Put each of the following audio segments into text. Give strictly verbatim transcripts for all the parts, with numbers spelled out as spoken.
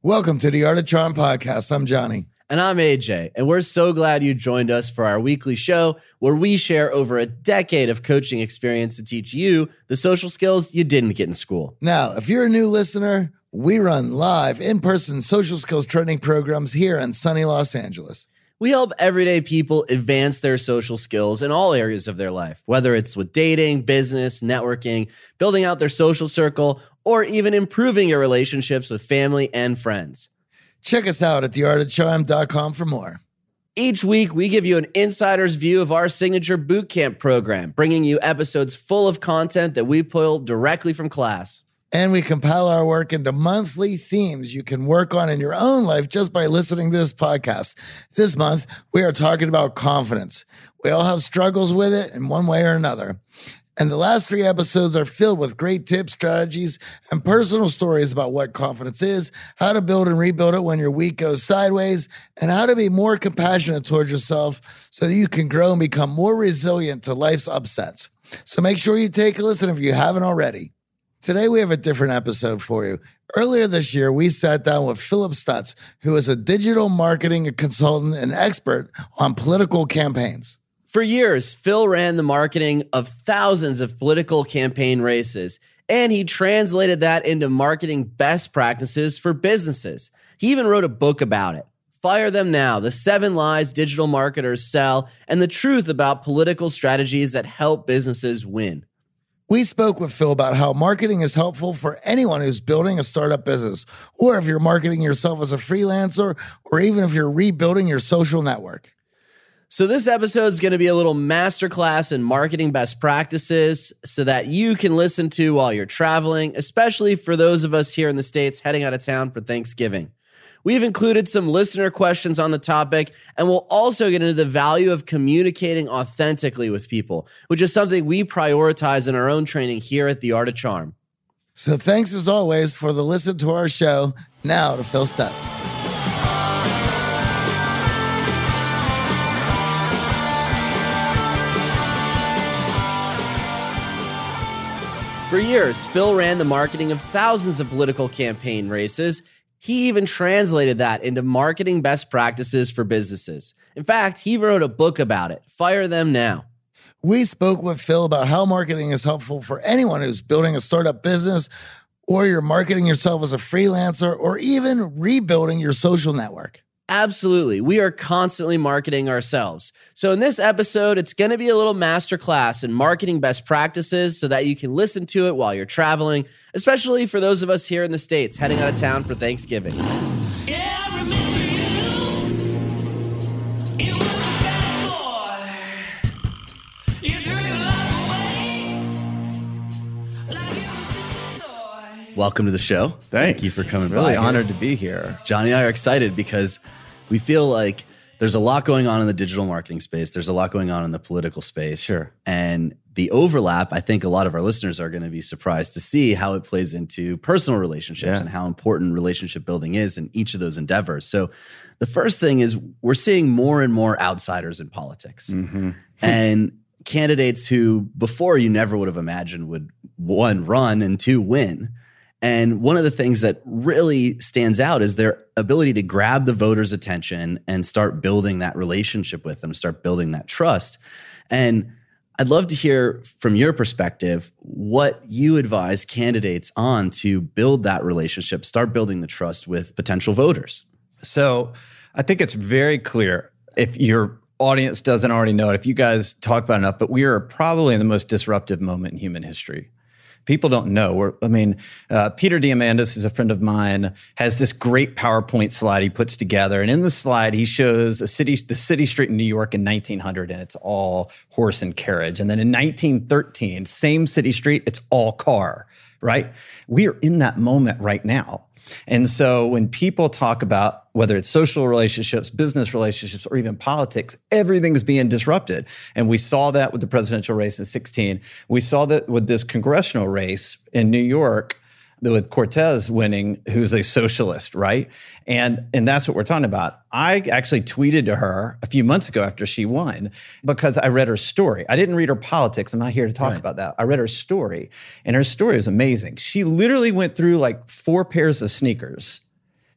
Welcome to the Art of Charm podcast. I'm Johnny. And I'm A J, and we're so glad you joined us for our weekly show where we share over a decade of coaching experience to teach you the social skills you didn't get in school. Now, if you're a new listener, we run live in-person social skills training programs here in sunny Los Angeles. We help everyday people advance their social skills in all areas of their life, whether it's with dating, business, networking, building out their social circle, or even improving your relationships with family and friends. Check us out at the art of charm dot com for more. Each week, we give you an insider's view of our signature bootcamp program, bringing you episodes full of content that we pulled directly from class. And we compile our work into monthly themes you can work on in your own life just by listening to this podcast. This month, we are talking about confidence. We all have struggles with it in one way or another. And the last three episodes are filled with great tips, strategies, and personal stories about what confidence is, how to build and rebuild it when your week goes sideways, and how to be more compassionate towards yourself so that you can grow and become more resilient to life's upsets. So make sure you take a listen if you haven't already. Today, we have a different episode for you. Earlier this year, we sat down with Philip Stutz, who is a digital marketing consultant and expert on political campaigns. For years, Phil ran the marketing of thousands of political campaign races, and he translated that into marketing best practices for businesses. He even wrote a book about it. Fire Them Now, The Seven Lies Digital Marketers Sell, and the Truth About Political Strategies That Help Businesses Win. We spoke with Phil about how marketing is helpful for anyone who's building a startup business, or if you're marketing yourself as a freelancer, or even if you're rebuilding your social network. So this episode is going to be a little masterclass in marketing best practices so that you can listen to while you're traveling, especially for those of us here in the States heading out of town for Thanksgiving. We've included some listener questions on the topic, and we'll also get into the value of communicating authentically with people, which is something we prioritize in our own training here at The Art of Charm. So thanks as always for the listen to our show. Now to Phil Stutz. For years, Phil ran the marketing of thousands of political campaign races. He even translated that into marketing best practices for businesses. In fact, he wrote a book about it, Fire Them Now. We spoke with Phil about how marketing is helpful for anyone who's building a startup business, or you're marketing yourself as a freelancer, or even rebuilding your social network. Absolutely. We are constantly marketing ourselves. So in this episode, it's going to be a little masterclass in marketing best practices so that you can listen to it while you're traveling, especially for those of us here in the States heading out of town for Thanksgiving. Yeah, I remember you. You were a bad boy. You threw your life away like it was just a toy. Welcome to the show. Thanks. Thank you for coming really by. Really honored to be here. Johnny and I are excited because we feel like there's a lot going on in the digital marketing space. There's a lot going on in the political space. Sure. And the overlap, I think a lot of our listeners are going to be surprised to see how it plays into personal relationships yeah. and how important relationship building is in each of those endeavors. So the first thing is we're seeing more and more outsiders in politics. Mm-hmm. And candidates who before you never would have imagined would, one, run, and two, win. And one of the things that really stands out is their ability to grab the voters' attention and start building that relationship with them, start building that trust. And I'd love to hear from your perspective what you advise candidates on to build that relationship, start building the trust with potential voters. So I think it's very clear, if your audience doesn't already know it, if you guys talk about it enough, but we are probably in the most disruptive moment in human history. People don't know. We're, I mean, uh, Peter Diamandis is a friend of mine, has this great PowerPoint slide he puts together. And in the slide, he shows a city, the city street in New York in nineteen hundred, and it's all horse and carriage. And then in nineteen thirteen, same city street, it's all car, right? We are in that moment right now. And so when people talk about whether it's social relationships, business relationships, or even politics, everything's being disrupted. And we saw that with the presidential race in sixteen. We saw that with this congressional race in New York with Cortez winning, who's a socialist, right? And and that's what we're talking about. I actually tweeted to her a few months ago after she won because I read her story. I didn't read her politics. I'm not here to talk right. about that. I read her story, and her story is amazing. She literally went through like four pairs of sneakers.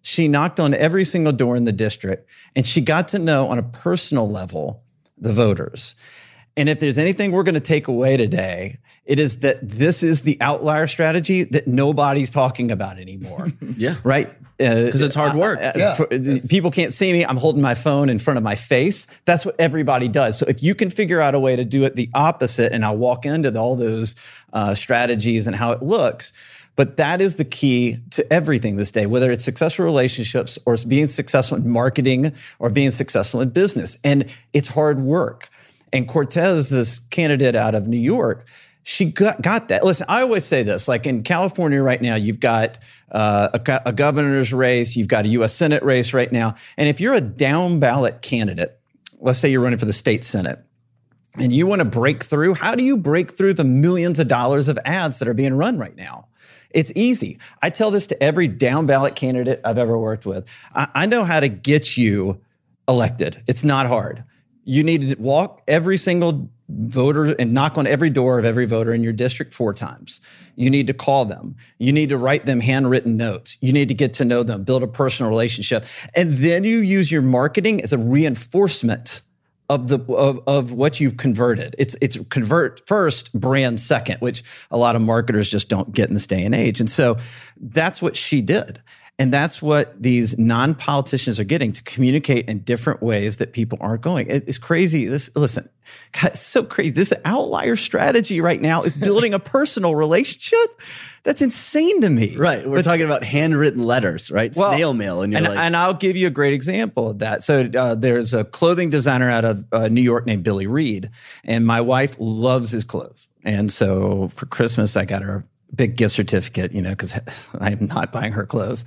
She knocked on every single door in the district, and she got to know on a personal level the voters. And if there's anything we're going to take away today, it is that this is the outlier strategy that nobody's talking about anymore. Yeah. Right? Because uh, it's hard work. Uh, yeah, for, people can't see me. I'm holding my phone in front of my face. That's what everybody does. So if you can figure out a way to do it the opposite, and I'll walk into the, all those uh, strategies and how it looks, but that is the key to everything this day, whether it's successful relationships or it's being successful in marketing or being successful in business. And it's hard work. And Cortez, this candidate out of New York, she got, got that. Listen, I always say this, like in California right now, you've got uh, a, a governor's race, you've got a U S Senate race right now. And if you're a down ballot candidate, let's say you're running for the state Senate, and you want to break through, how do you break through the millions of dollars of ads that are being run right now? It's easy. I tell this to every down ballot candidate I've ever worked with. I, I know how to get you elected. It's not hard. You need to walk every single voter and knock on every door of every voter in your district four times. You need to call them. You need to write them handwritten notes. You need to get to know them, build a personal relationship. And then you use your marketing as a reinforcement of the of, of what you've converted. It's it's convert first, brand second, which a lot of marketers just don't get in this day and age. And so that's what she did. And that's what these non-politicians are getting, to communicate in different ways that people aren't going. It's crazy. This, listen, God, it's so crazy. This outlier strategy right now is building a personal relationship. That's insane to me. Right. We're but, talking about handwritten letters, right? Well, Snail mail. And, you're and, like, and I'll give you a great example of that. So uh, there's a clothing designer out of uh, New York named Billy Reed, and my wife loves his clothes. And so for Christmas, I got her big gift certificate, you know, because I'm not buying her clothes.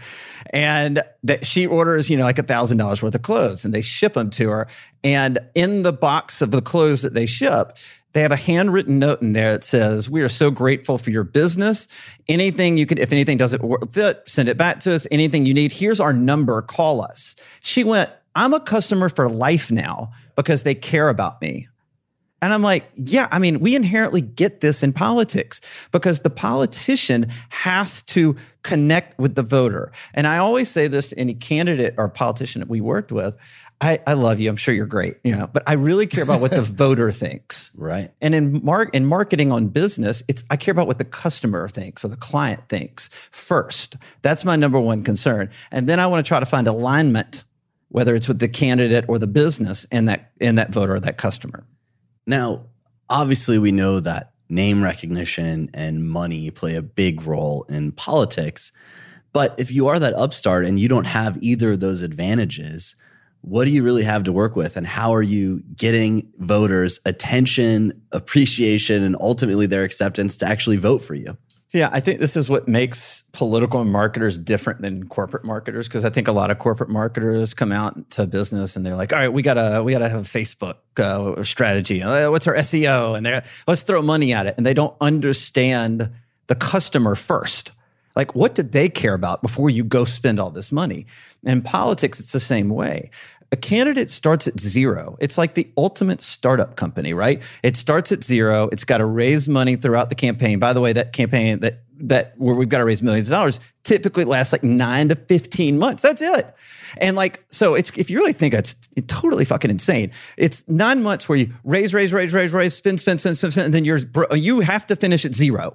And that she orders, you know, like a thousand dollars worth of clothes, and they ship them to her. And in the box of the clothes that they ship, they have a handwritten note in there that says, "We are so grateful for your business. Anything you could, if anything doesn't fit, send it back to us. Anything you need, here's our number, call us." She went, "I'm a customer for life now because they care about me." And I'm like, yeah, I mean, we inherently get this in politics because the politician has to connect with the voter. And I always say this to any candidate or politician that we worked with. I, I love you. I'm sure you're great, you know, but I really care about what the voter thinks. Right. And in mar- in marketing on business, it's I care about what the customer thinks or the client thinks first. That's my number one concern. And then I want to try to find alignment, whether it's with the candidate or the business and that and that voter or that customer. Now, obviously, we know that name recognition and money play a big role in politics. But if you are that upstart and you don't have either of those advantages, what do you really have to work with? And how are you getting voters' attention, appreciation, and ultimately their acceptance to actually vote for you? Yeah, I think this is what makes political marketers different than corporate marketers, because I think a lot of corporate marketers come out to business and they're like, all right, we gotta we gotta have a Facebook uh, strategy. Uh, what's our S E O? And they're let's throw money at it, and they don't understand the customer first. Like, what did they care about before you go spend all this money? In politics, it's the same way. A candidate starts at zero. It's like the ultimate startup company, right? It starts at zero. It's got to raise money throughout the campaign. By the way, that campaign that that where we've got to raise millions of dollars typically lasts like nine to fifteen months. That's it. And like, so it's if you really think it's totally fucking insane, it's nine months where you raise, raise, raise, raise, raise, spend, spend, spend, spend, spend, and then you're you have to finish at zero,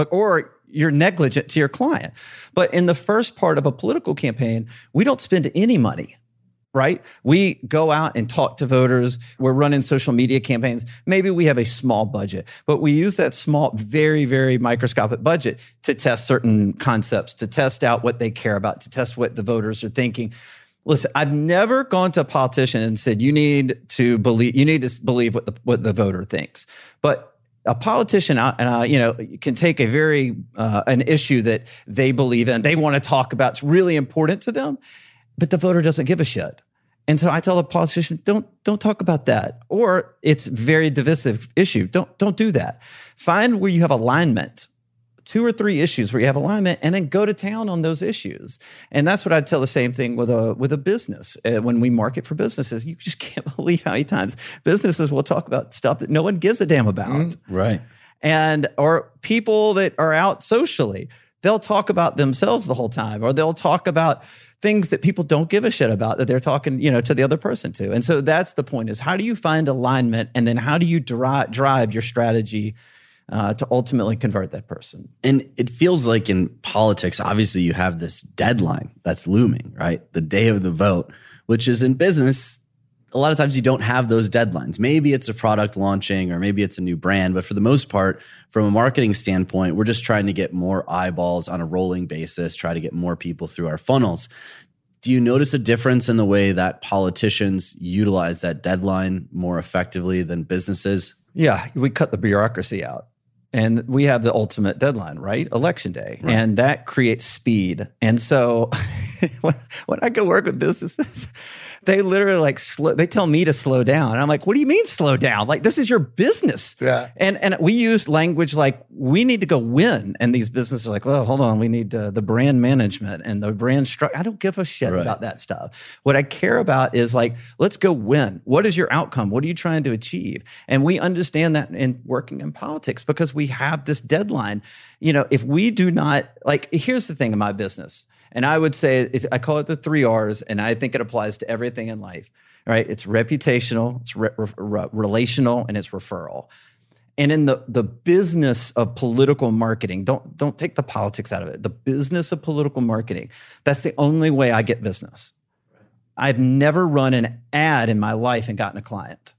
or you're negligent to your client. But in the first part of a political campaign, we don't spend any money. Right? We go out and talk to voters. We're running social media campaigns. Maybe we have a small budget, but we use that small, very, very microscopic budget to test certain concepts, to test out what they care about, to test what the voters are thinking. Listen, I've never gone to a politician and said, you need to believe, you need to believe what the, what the voter thinks. But a politician, uh, you know, can take a very, uh, an issue that they believe in, they want to talk about, it's really important to them, but the voter doesn't give a shit. And so I tell the politician, don't don't talk about that. Or it's a very divisive issue. Don't don't do that. Find where you have alignment, two or three issues where you have alignment, and then go to town on those issues. And that's what I'd tell the same thing with a with a business. Uh, when we market for businesses, you just can't believe how many times businesses will talk about stuff that no one gives a damn about. Mm, right. And or people that are out socially. they'll talk about themselves the whole time, or they'll talk about things that people don't give a shit about that they're talking, you know, to the other person to. And so that's the point, is how do you find alignment, and then how do you dri- drive your strategy uh, to ultimately convert that person? And it feels like in politics, obviously you have this deadline that's looming, right? The day of the vote, which is in business, a lot of times you don't have those deadlines. Maybe it's a product launching, or maybe it's a new brand. But for the most part, from a marketing standpoint, we're just trying to get more eyeballs on a rolling basis, try to get more people through our funnels. Do you notice a difference in the way that politicians utilize that deadline more effectively than businesses? Yeah, we cut the bureaucracy out. And we have the ultimate deadline, right? Election day. Right. And that creates speed. And so when, when I go work with businesses, they literally like slow, they tell me to slow down. And I'm like, what do you mean slow down? Like, this is your business. Yeah. And and we use language like, we need to go win. And these businesses are like, well, hold on, we need uh, the brand management and the brand structure. I don't give a shit right. about that stuff. What I care about is like, let's go win. What is your outcome? What are you trying to achieve? And we understand that in working in politics, because we have this deadline. You know, if we do not, like, here's the thing in my business. And I would say, it's, I call it the three R's, and I think it applies to everything in life, right? It's reputational, it's re- re- relational, and it's referral. And in the, the business of political marketing, don't, don't take the politics out of it. The business of political marketing, that's the only way I get business. I've never run an ad in my life and gotten a client,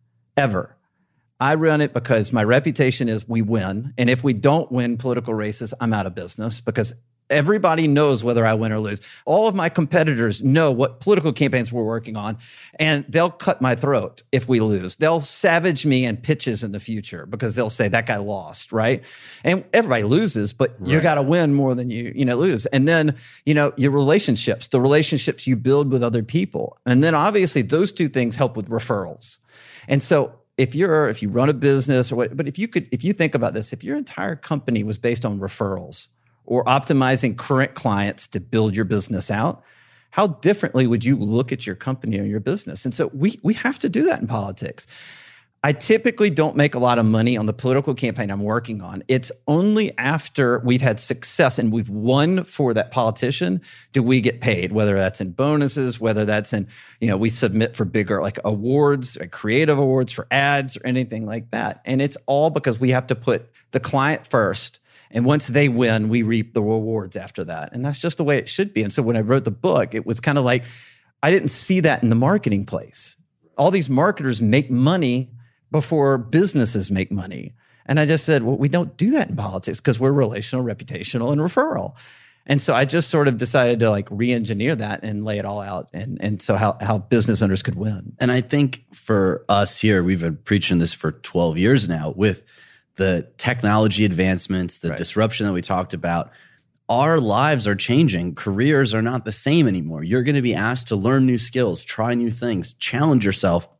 ever. I run it because my reputation is we win. And if we don't win political races, I'm out of business, because everybody knows whether I win or lose. All of my competitors know what political campaigns we're working on, and they'll cut my throat if we lose. They'll savage me in pitches in the future because they'll say that guy lost, right? And everybody loses, but right. you got to win more than you, you know, lose. And then, you know, your relationships, the relationships you build with other people. And then obviously those two things help with referrals. And so if you're, if you run a business or what, but if you could, if you think about this, if your entire company was based on referrals, or optimizing current clients to build your business out, how differently would you look at your company or your business? And so we we have to do that in politics. I typically don't make a lot of money on the political campaign I'm working on. It's only after we've had success and we've won for that politician do we get paid, whether that's in bonuses, whether that's in, you know, we submit for bigger like awards, like creative awards for ads or anything like that. And it's all because we have to put the client first. And once they win, we reap the rewards after that. And that's just the way it should be. And so when I wrote the book, it was kind of like, I didn't see that in the marketing place. All these marketers make money before businesses make money. And I just said, well, we don't do that in politics because we're relational, reputational, and referral. And so I just sort of decided to like re-engineer that and lay it all out. And, and so how, how business owners could win. And I think for us here, we've been preaching this for twelve years now with the technology advancements, the right. disruption that we talked about. Our lives are changing. Careers are not the same anymore. You're going to be asked to learn new skills, try new things, challenge yourself.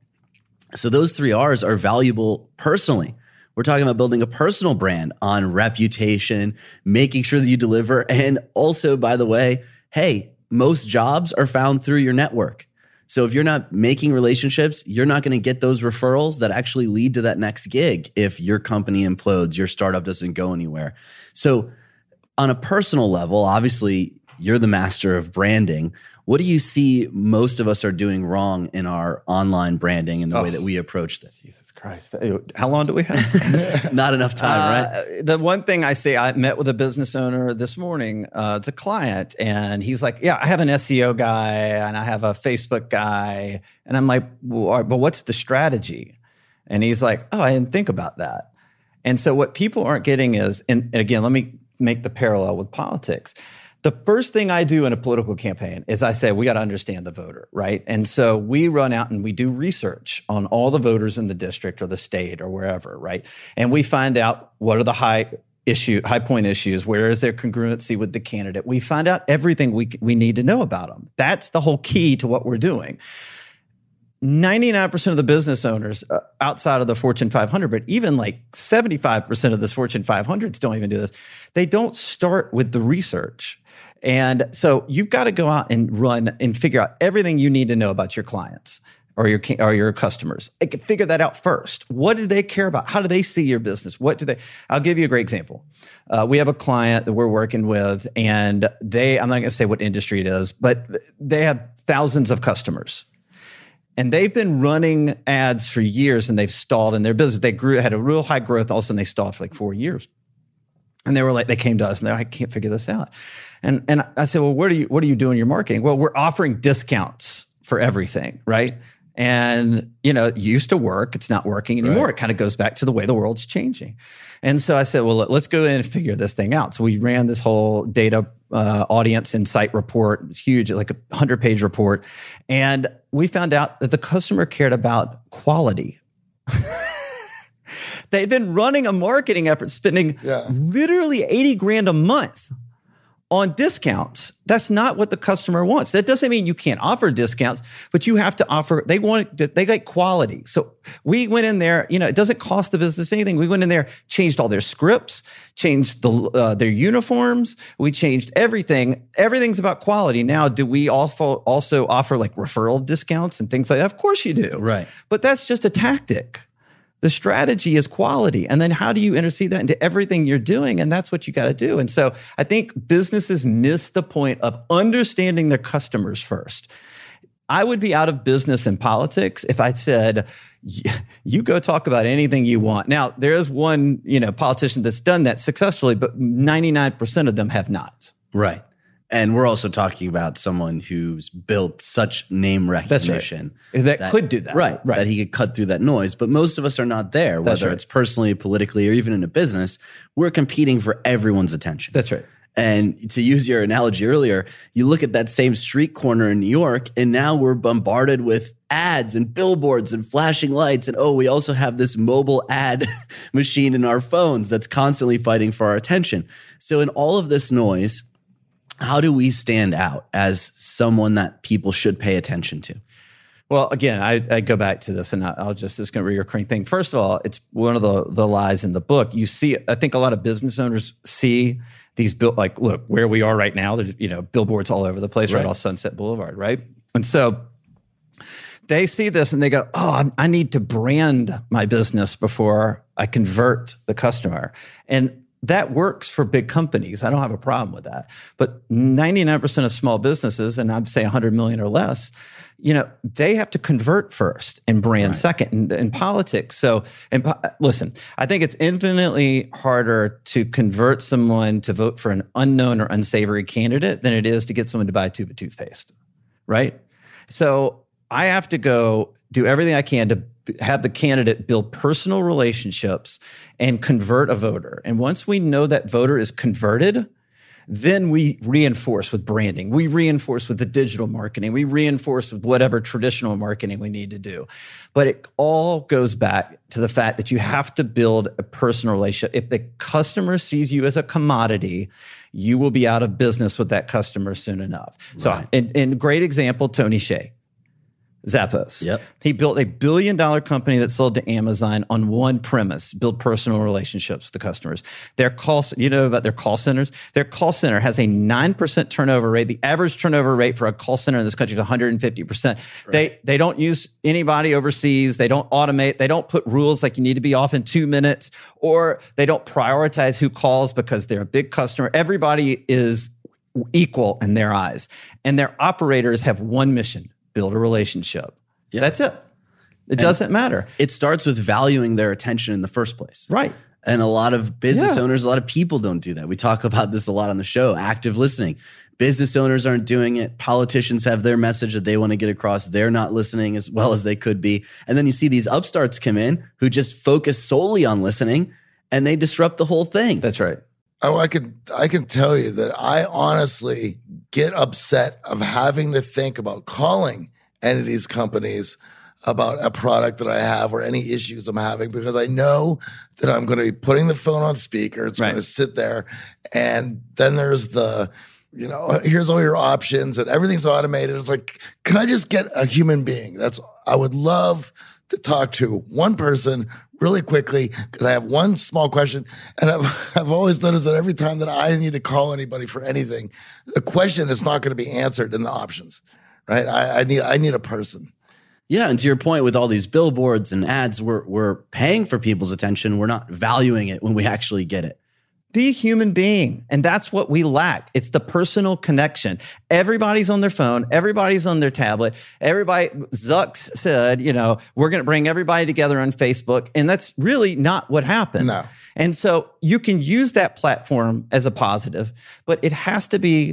So those three R's are valuable personally. We're talking about building a personal brand on reputation, making sure that you deliver. And also, by the way, hey, most jobs are found through your network. So if you're not making relationships, you're not going to get those referrals that actually lead to that next gig if your company implodes, your startup doesn't go anywhere. So on a personal level, obviously, you're the master of branding. What do you see most of us are doing wrong in our online branding and the oh, way that we approach it? Jesus Christ. How long do we have? Not enough time, uh, right? The one thing I say, I met with a business owner this morning. Uh, it's a client, and he's like, yeah, I have an S E O guy, and I have a Facebook guy. And I'm like, well, but what's the strategy? And he's like, oh, I didn't think about that. And so what people aren't getting is, and again, let me make the parallel with politics. The first thing I do in a political campaign is I say, we got to understand the voter, right? And so we run out and we do research on all the voters in the district or the state or wherever, right? And we find out what are the high issue, high point issues, where is their congruency with the candidate? We find out everything we we need to know about them. That's the whole key to what we're doing. ninety-nine percent of the business owners uh, outside of the Fortune five hundred, but even like seventy-five percent of the Fortune five hundreds don't even do this. They don't start with the research. And so you've got to go out and run and figure out everything you need to know about your clients, or your or your customers. I can figure that out first. What do they care about? How do they see your business? What do they? I'll give you a great example. Uh, we have a client that we're working with, and they, I'm not going to say what industry it is, but they have thousands of customers. And they've been running ads for years, and they've stalled in their business. They grew, had a real high growth. All of a sudden, they stalled for like four years. And they were like, they came to us, and they're like, I can't figure this out. And and I said, well, what are you what are you doing in your marketing? Well, we're offering discounts for everything, right? And, you know, it used to work. It's not working anymore. Right. It kind of goes back to the way the world's changing. And so I said, well, let's go in and figure this thing out. So we ran this whole data uh, audience insight report. It was huge, like a hundred-page report. And we found out that the customer cared about quality. They'd been running a marketing effort, spending yeah. literally eighty grand a month on discounts. That's not what the customer wants. That doesn't mean you can't offer discounts, but you have to offer, they want, they like quality. So we went in there, you know, it doesn't cost the business anything. We went in there, changed all their scripts, changed the uh, their uniforms. We changed everything. Everything's about quality. Now, do we also, also offer like referral discounts and things like that? Of course you do. Right. But that's just a tactic. The strategy is quality. And then how do you intercede that into everything you're doing? And that's what you got to do. And so I think businesses miss the point of understanding their customers first. I would be out of business in politics if I said, you go talk about anything you want. Now, there is one, you know, politician that's done that successfully, but ninety-nine percent of them have not. Right. And we're also talking about someone who's built such name recognition. That's right. that, that could do that. Right, right. That he could cut through that noise. But most of us are not there, whether right. it's personally, politically, or even in a business. We're competing for everyone's attention. That's right. And to use your analogy earlier, you look at that same street corner in New York, and now we're bombarded with ads and billboards and flashing lights. And oh, we also have this mobile ad machine in our phones that's constantly fighting for our attention. So in all of this noise, how do we stand out as someone that people should pay attention to? Well, again, I, I go back to this, and I'll just, this is going to be a recurring thing. First of all, it's one of the, the lies in the book. You see, I think a lot of business owners see these, bill, like, look, where we are right now, there's, you know, billboards all over the place, right, right off Sunset Boulevard, right? And so they see this and they go, oh, I need to brand my business before I convert the customer. And that works for big companies. I don't have a problem with that. But ninety-nine percent of small businesses, and I'd say one hundred million or less, you know, they have to convert first and brand right. second in, in politics. So, and listen, I think it's infinitely harder to convert someone to vote for an unknown or unsavory candidate than it is to get someone to buy a tube of toothpaste, right? So I have to go do everything I can to have the candidate build personal relationships and convert a voter. And once we know that voter is converted, then we reinforce with branding. We reinforce with the digital marketing. We reinforce with whatever traditional marketing we need to do. But it all goes back to the fact that you have to build a personal relationship. If the customer sees you as a commodity, you will be out of business with that customer soon enough. Right. So, in, in great example, Tony Hsieh. Zappos. Yep. He built a billion dollar company that sold to Amazon on one premise, build personal relationships with the customers. Their call, you know about their call centers? Their call center has a nine percent turnover rate. The average turnover rate for a call center in this country is one hundred fifty percent. Right. They, they don't use anybody overseas. They don't automate. They don't put rules like you need to be off in two minutes, or they don't prioritize who calls because they're a big customer. Everybody is equal in their eyes. And their operators have one mission: build a relationship. Yeah. That's it. It and doesn't matter. It starts with valuing their attention in the first place. Right. And a lot of business yeah. owners, a lot of people don't do that. We talk about this a lot on the show, active listening. Business owners aren't doing it. Politicians have their message that they want to get across. They're not listening as well as they could be. And then you see these upstarts come in who just focus solely on listening, and they disrupt the whole thing. That's right. Oh, I can I can tell you that I honestly get upset of having to think about calling any of these companies about a product that I have or any issues I'm having, because I know that I'm going to be putting the phone on speaker. It's right. going to sit there, and then there's the, you know, here's all your options and everything's automated. It's like, can I just get a human being? That's I would love to talk to one person really quickly, because I have one small question. And I've, I've always noticed that every time that I need to call anybody for anything, the question is not going to be answered in the options, right? I, I need I need a person. Yeah, and to your point, with all these billboards and ads, we're we're paying for people's attention. We're not valuing it when we actually get it. Be a human being. And that's what we lack. It's the personal connection. Everybody's on their phone. Everybody's on their tablet. Everybody, Zucks said, you know, we're going to bring everybody together on Facebook. And that's really not what happened. No. And so you can use that platform as a positive, but it has to be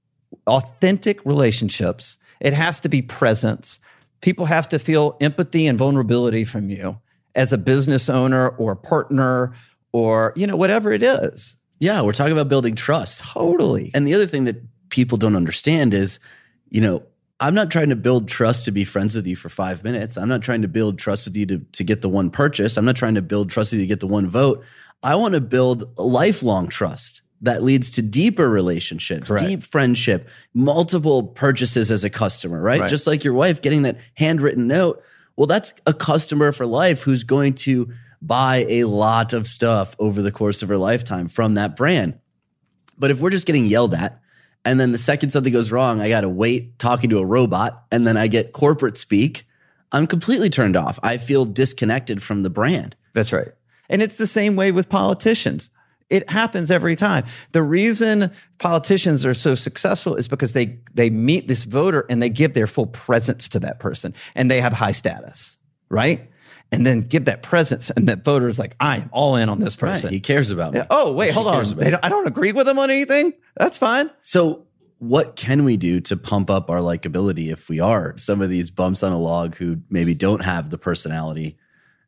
authentic relationships. It has to be presence. People have to feel empathy and vulnerability from you as a business owner or partner or, you know, whatever it is. Yeah, we're talking about building trust. Totally. And the other thing that people don't understand is, you know, I'm not trying to build trust to be friends with you for five minutes. I'm not trying to build trust with you to, to get the one purchase. I'm not trying to build trust with you to get the one vote. I want to build a lifelong trust that leads to deeper relationships, Correct. deep friendship, multiple purchases as a customer, right? Right. Just like your wife getting that handwritten note. Well, that's a customer for life who's going to buy a lot of stuff over the course of her lifetime from that brand. But if we're just getting yelled at, and then the second something goes wrong, I got to wait talking to a robot, and then I get corporate speak, I'm completely turned off. I feel disconnected from the brand. That's right. And it's the same way with politicians. It happens every time. The reason politicians are so successful is because they they meet this voter and they give their full presence to that person, and they have high status, right? And then give that presence, and that voter is like, I am all in on this person. Right. He cares about me. Yeah. Oh, wait, She hold on. cares about They me. don't, I don't agree with them on anything. That's fine. So what can we do to pump up our likability if we are some of these bumps on a log who maybe don't have the personality?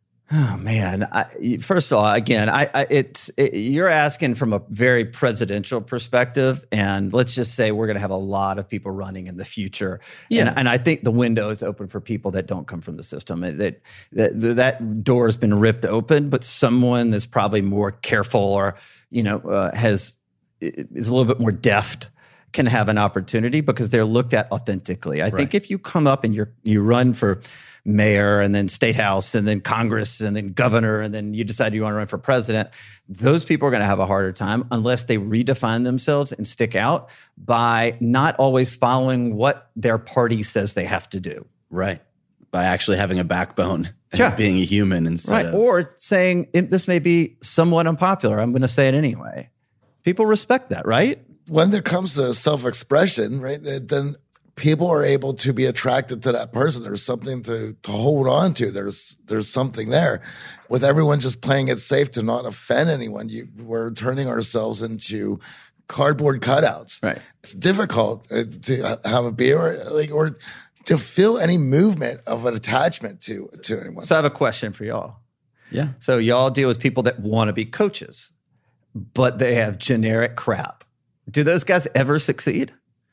Oh man! I, first of all, again, I, I it's it, you're asking from a very presidential perspective, and let's just say we're going to have a lot of people running in the future. Yeah. and, and I think the window is open for people that don't come from the system. That that that door has been ripped open, but someone that's probably more careful or you know uh, has is a little bit more deft can have an opportunity because they're looked at authentically. I Right. think if you come up and you're you run for mayor and then state house and then Congress and then governor and then you decide you want to run for president, those people are going to have a harder time unless they redefine themselves and stick out by not always following what their party says they have to do. Right. By actually having a backbone and Yeah. being a human instead Right. of... Or saying this may be somewhat unpopular. I'm going to say it anyway. People respect that, right? When it comes to self-expression, right, then people are able to be attracted to that person. There's something to, to hold on to. There's there's something there. With everyone just playing it safe to not offend anyone, you, we're turning ourselves into cardboard cutouts. Right. It's difficult uh, to have a beer or, like, or to feel any movement of an attachment to, to anyone. So I have a question for y'all. Yeah. So y'all deal with people that want to be coaches, but they have generic crap. Do those guys ever succeed?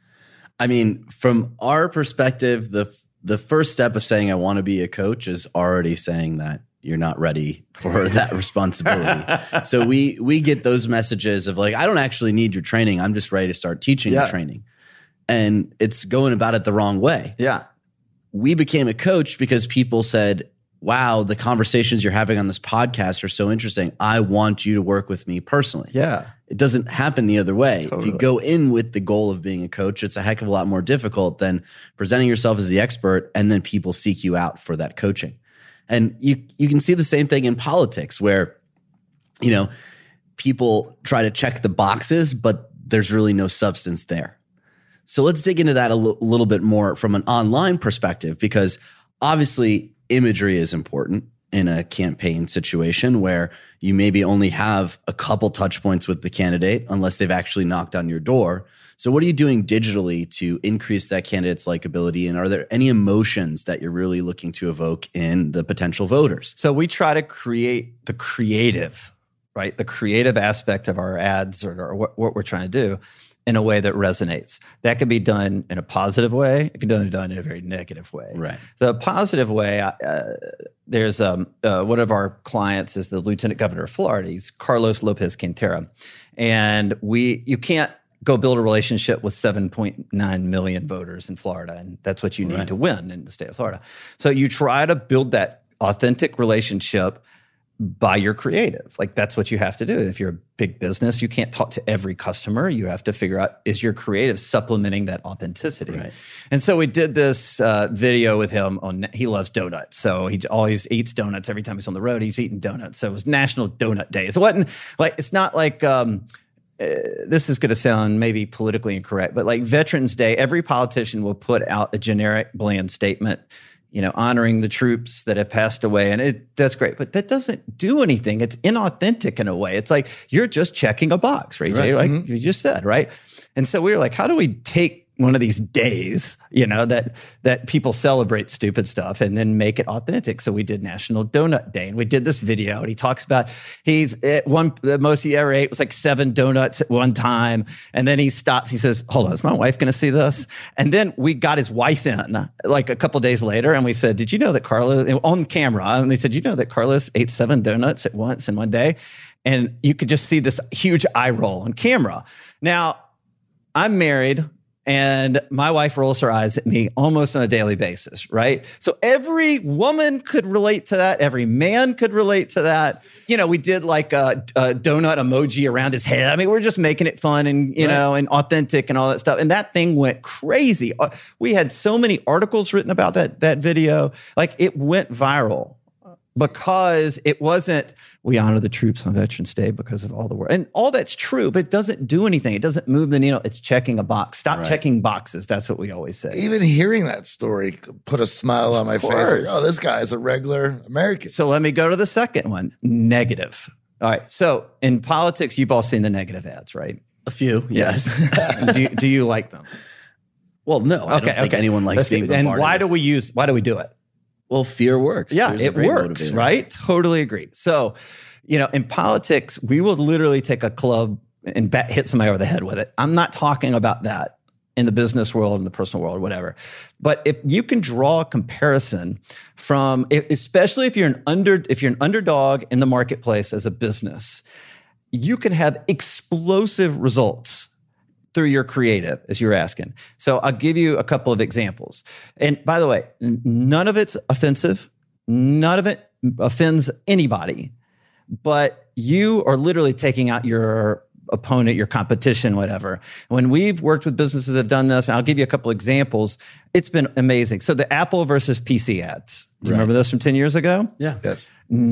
I mean, from our perspective, the the first step of saying I want to be a coach is already saying that you're not ready for that responsibility. So we we get those messages of like, I don't actually need your training. I'm just ready to start teaching Yeah. the training. And it's going about it the wrong way. Yeah. We became a coach because people said, wow, the conversations you're having on this podcast are so interesting. I want you to work with me personally. Yeah. It doesn't happen the other way. Totally. If you go in with the goal of being a coach, it's a heck of a lot more difficult than presenting yourself as the expert and then people seek you out for that coaching. And you you can see the same thing in politics where, you know, people try to check the boxes, but there's really no substance there. So let's dig into that a l- little bit more from an online perspective, because obviously imagery is important in a campaign situation where you maybe only have a couple touch points with the candidate unless they've actually knocked on your door. So what are you doing digitally to increase that candidate's likability? And are there any emotions that you're really looking to evoke in the potential voters? So we try to create the creative, right? The creative aspect of our ads or, or what, what we're trying to do in a way that resonates. That can be done in a positive way. It can be done in a very negative way. Right. The positive way, uh, there's um, uh, one of our clients is the Lieutenant Governor of Florida. He's Carlos Lopez Quintero. And we, you can't go build a relationship with seven point nine million voters in Florida. And that's what you need Right. to win in the state of Florida. So you try to build that authentic relationship by your creative. Like that's what you have to do. If you're a big business, you can't talk to every customer. You have to figure out, is your creative supplementing that authenticity? Right. And so we did this uh, video with him on, he loves donuts. So he always eats donuts every time he's on the road. He's eating donuts. So it was National Donut Day. So it wasn't like, it's not like, um, uh, this is going to sound maybe politically incorrect, but like Veterans Day, every politician will put out a generic bland statement, you know, honoring the troops that have passed away. And it, that's great, but that doesn't do anything. It's inauthentic in a way. It's like, you're just checking a box, right, Jay? Like mm-hmm. you just said, right? And so we were like, how do we take one of these days, you know, that that people celebrate stupid stuff and then make it authentic? So we did National Donut Day, and we did this video, and he talks about he's at one, the most he ever ate was like seven donuts at one time. And then he stops, he says, hold on, is my wife going to see this? And then we got his wife in like a couple days later, and we said, did you know that Carlos, on camera, and they said, you know that Carlos ate seven donuts at once in one day? And you could just see this huge eye roll on camera. Now, I'm married, and my wife rolls her eyes at me almost on a daily basis, right? So every woman could relate to that. Every man could relate to that. You know, we did like a, a donut emoji around his head. I mean, we're just making it fun and, you right. know, and authentic and all that stuff. And that thing went crazy. We had so many articles written about that, that video. Like it went viral. Because it wasn't, we honor the troops on Veterans Day because of all the work. And all that's true, but it doesn't do anything. It doesn't move the needle. It's checking a box. Stop right. checking boxes. That's what we always say. Even hearing that story put a smile on my face. Like, oh, this guy is a regular American. So let me go to the second one, negative. All right. So in politics, you've all seen the negative ads, right? A few, yes. do, you, do you like them? Well, no. I okay, don't think okay. anyone likes Let's being bombarded. And why do we use, why do we do it? Well, fear works. Yeah, Fear's it works, motivator. Right? Totally agree. So, you know, in politics, we will literally take a club and bat, hit somebody over the head with it. I'm not talking about that in the business world, in the personal world, whatever. But if you can draw a comparison from, especially if you're an under, if you're an underdog in the marketplace as a business, you can have explosive results through your creative, as you're asking. So I'll give you a couple of examples. And by the way, none of it's offensive. None of it offends anybody. But you are literally taking out your opponent, your competition, whatever. When we've worked with businesses that have done this, and I'll give you a couple examples, it's been amazing. So the Apple versus P C ads. Do you right. remember this from ten years ago? Yeah. Yes.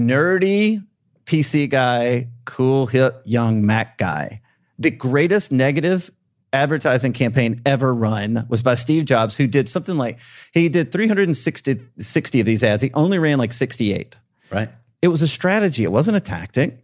Nerdy P C guy, cool, hip, young Mac guy. The greatest negative advertising campaign ever run was by Steve Jobs, who did something like, he did three hundred sixty, sixty of these ads. He only ran like sixty-eight. Right. It was a strategy. It wasn't a tactic.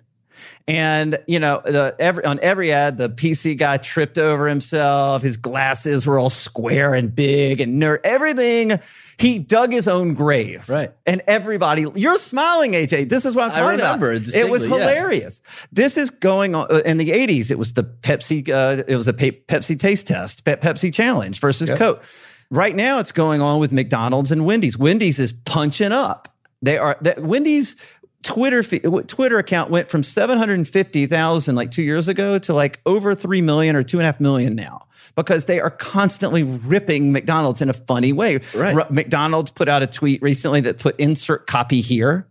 And, you know, the, every, on every ad, the P C guy tripped over himself. His glasses were all square and big and nerd. Everything, he dug his own grave. Right. And everybody, you're smiling, A J. This is what I'm talking I remember about. It was hilarious. Yeah. This is going on in the eighties. It was the Pepsi, uh, it was a pe- Pepsi taste test, Pe- Pepsi challenge versus yep. Coke. Right now, it's going on with McDonald's and Wendy's. Wendy's is punching up. They are, that Wendy's Twitter Twitter account went from seven hundred fifty thousand like two years ago to like over three million or two and a half million now, because they are constantly ripping McDonald's in a funny way. Right. R- McDonald's put out a tweet recently that put insert copy here.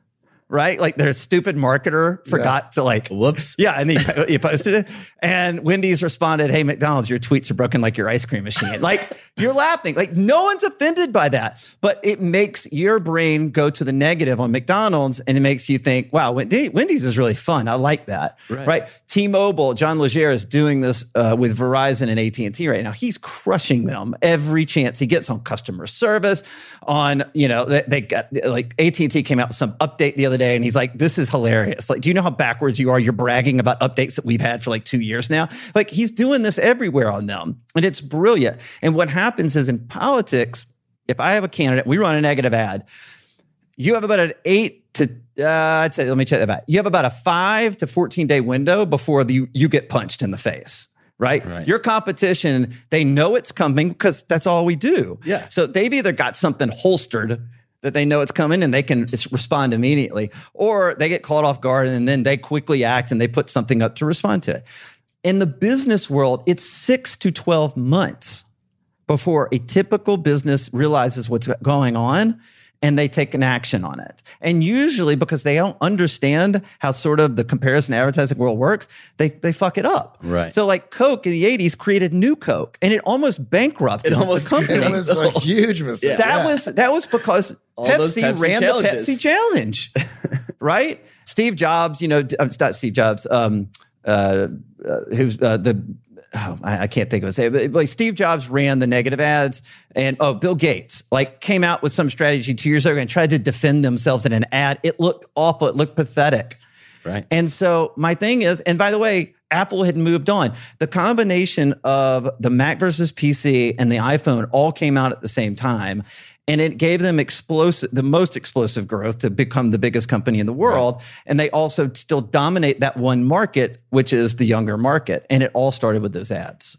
Right? Like their stupid marketer forgot yeah. to like, whoops. Yeah. And he, he posted it. And Wendy's responded, hey, McDonald's, your tweets are broken like your ice cream machine. Like you're laughing. Like no one's offended by that. But it makes your brain go to the negative on McDonald's, and it makes you think, wow, Wendy's is really fun. I like that. Right. right? T-Mobile, John Legere is doing this uh, with Verizon and A T and T right now. He's crushing them every chance he gets on customer service, on, you know, they, they got like A T and T came out with some update the other day, and he's like, this is hilarious. Like, do you know how backwards you are? You're bragging about updates that we've had for like two years now. Like he's doing this everywhere on them, and it's brilliant. And what happens is in politics, if I have a candidate, we run a negative ad, you have about an eight to, uh, I'd say, let me check that back. You have about a five to fourteen day window before the, you get punched in the face. Right? right? Your competition, they know it's coming because that's all we do. Yeah. So they've either got something holstered that they know it's coming and they can respond immediately, or they get caught off guard and then they quickly act and they put something up to respond to it. In the business world, it's six to twelve months before a typical business realizes what's going on and they take an action on it. And usually because they don't understand how sort of the comparison advertising world works, they they fuck it up. Right. So like Coke in the eighties created New Coke, and it almost bankrupted It almost- the company. It was a huge mistake. That Yeah. was that was because All those Pepsi, Pepsi ran challenges. the Pepsi challenge, right? Steve Jobs, you know, uh, it's not Steve Jobs, um, uh, uh, who's uh, the oh, I, I can't think of his name, but like Steve Jobs ran the negative ads, and oh, Bill Gates like came out with some strategy two years ago and tried to defend themselves in an ad. It looked awful. It looked pathetic. Right. And so my thing is, and by the way, Apple had moved on. The combination of the Mac versus P C and the iPhone all came out at the same time. And it gave them explosive, the most explosive growth to become the biggest company in the world. Right. And they also still dominate that one market, which is the younger market. And it all started with those ads.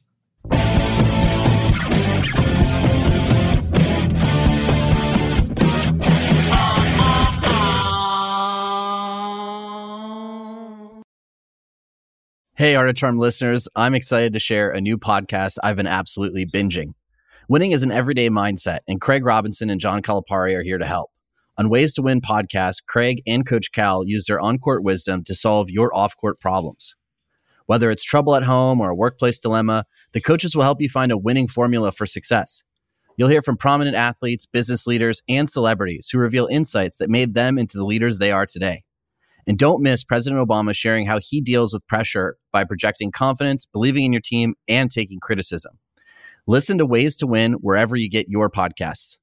Hey, Art of Charm listeners, I'm excited to share a new podcast I've been absolutely binging. Winning is an everyday mindset, and Craig Robinson and John Calipari are here to help. On Ways to Win podcast, Craig and Coach Cal use their on-court wisdom to solve your off-court problems. Whether it's trouble at home or a workplace dilemma, the coaches will help you find a winning formula for success. You'll hear from prominent athletes, business leaders, and celebrities who reveal insights that made them into the leaders they are today. And don't miss President Obama sharing how he deals with pressure by projecting confidence, believing in your team, and taking criticism. Listen to Ways to Win wherever you get your podcasts.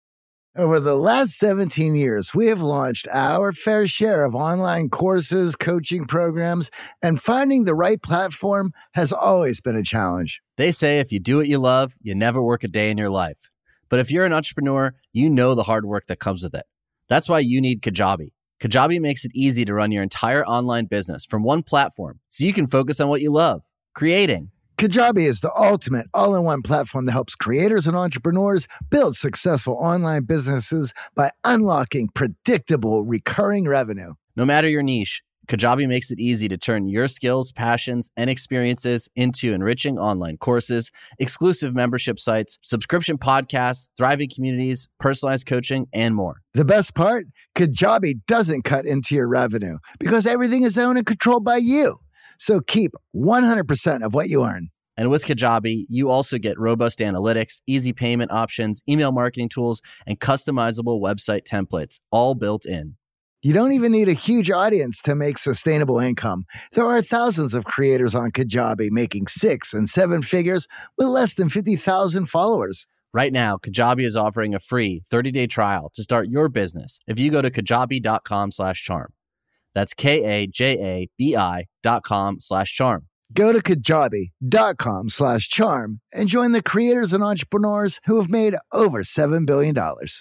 Over the last seventeen years, we have launched our fair share of online courses, coaching programs, and finding the right platform has always been a challenge. They say if you do what you love, you never work a day in your life. But if you're an entrepreneur, you know the hard work that comes with it. That's why you need Kajabi. Kajabi makes it easy to run your entire online business from one platform so you can focus on what you love, creating. Kajabi is the ultimate all-in-one platform that helps creators and entrepreneurs build successful online businesses by unlocking predictable recurring revenue. No matter your niche, Kajabi makes it easy to turn your skills, passions, and experiences into enriching online courses, exclusive membership sites, subscription podcasts, thriving communities, personalized coaching, and more. The best part? Kajabi doesn't cut into your revenue because everything is owned and controlled by you. So keep one hundred percent of what you earn. And with Kajabi, you also get robust analytics, easy payment options, email marketing tools, and customizable website templates, all built in. You don't even need a huge audience to make sustainable income. There are thousands of creators on Kajabi making six and seven figures with less than fifty thousand followers. Right now, Kajabi is offering a free thirty-day trial to start your business if you go to kajabi.com slash charm. That's K-A-J-A-B-I dot com slash charm. Go to kajabi.com slash charm and join the creators and entrepreneurs who have made over seven billion dollars.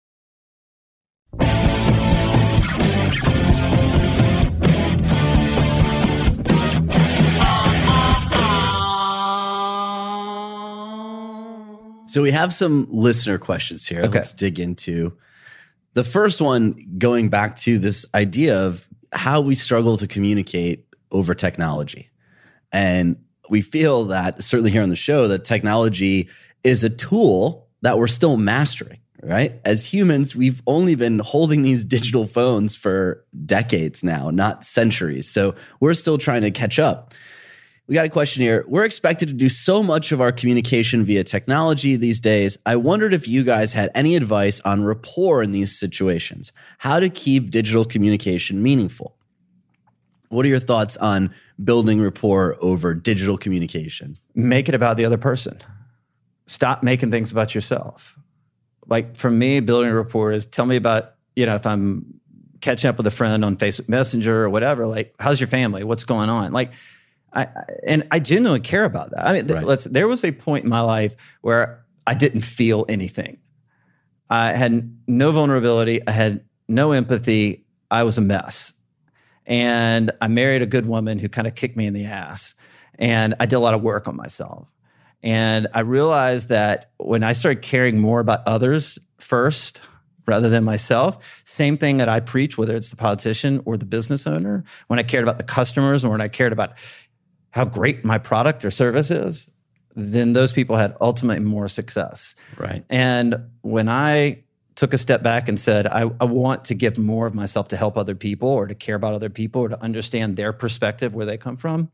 So we have some listener questions here. Okay. Let's dig into. The first one, going back to this idea of how we struggle to communicate over technology. And we feel that, certainly here on the show, that technology is a tool that we're still mastering, right? As humans, we've only been holding these digital phones for decades now, not centuries. So we're still trying to catch up. We got a question here. We're expected to do so much of our communication via technology these days. I wondered if you guys had any advice on rapport in these situations, how to keep digital communication meaningful. What are your thoughts on building rapport over digital communication? Make it about the other person. Stop making things about yourself. Like for me, building a rapport is tell me about, you know, if I'm catching up with a friend on Facebook Messenger or whatever, like, how's your family? What's going on? Like, I, and I genuinely care about that. I mean, th- Right. let's, there was a point in my life where I didn't feel anything. I had no vulnerability. I had no empathy. I was a mess. And I married a good woman who kind of kicked me in the ass. And I did a lot of work on myself. And I realized that when I started caring more about others first rather than myself, same thing that I preach, whether it's the politician or the business owner, when I cared about the customers and when I cared about how great my product or service is, then those people had ultimately more success. Right. And when I took a step back and said, I, I want to give more of myself to help other people or to care about other people or to understand their perspective, where they come from,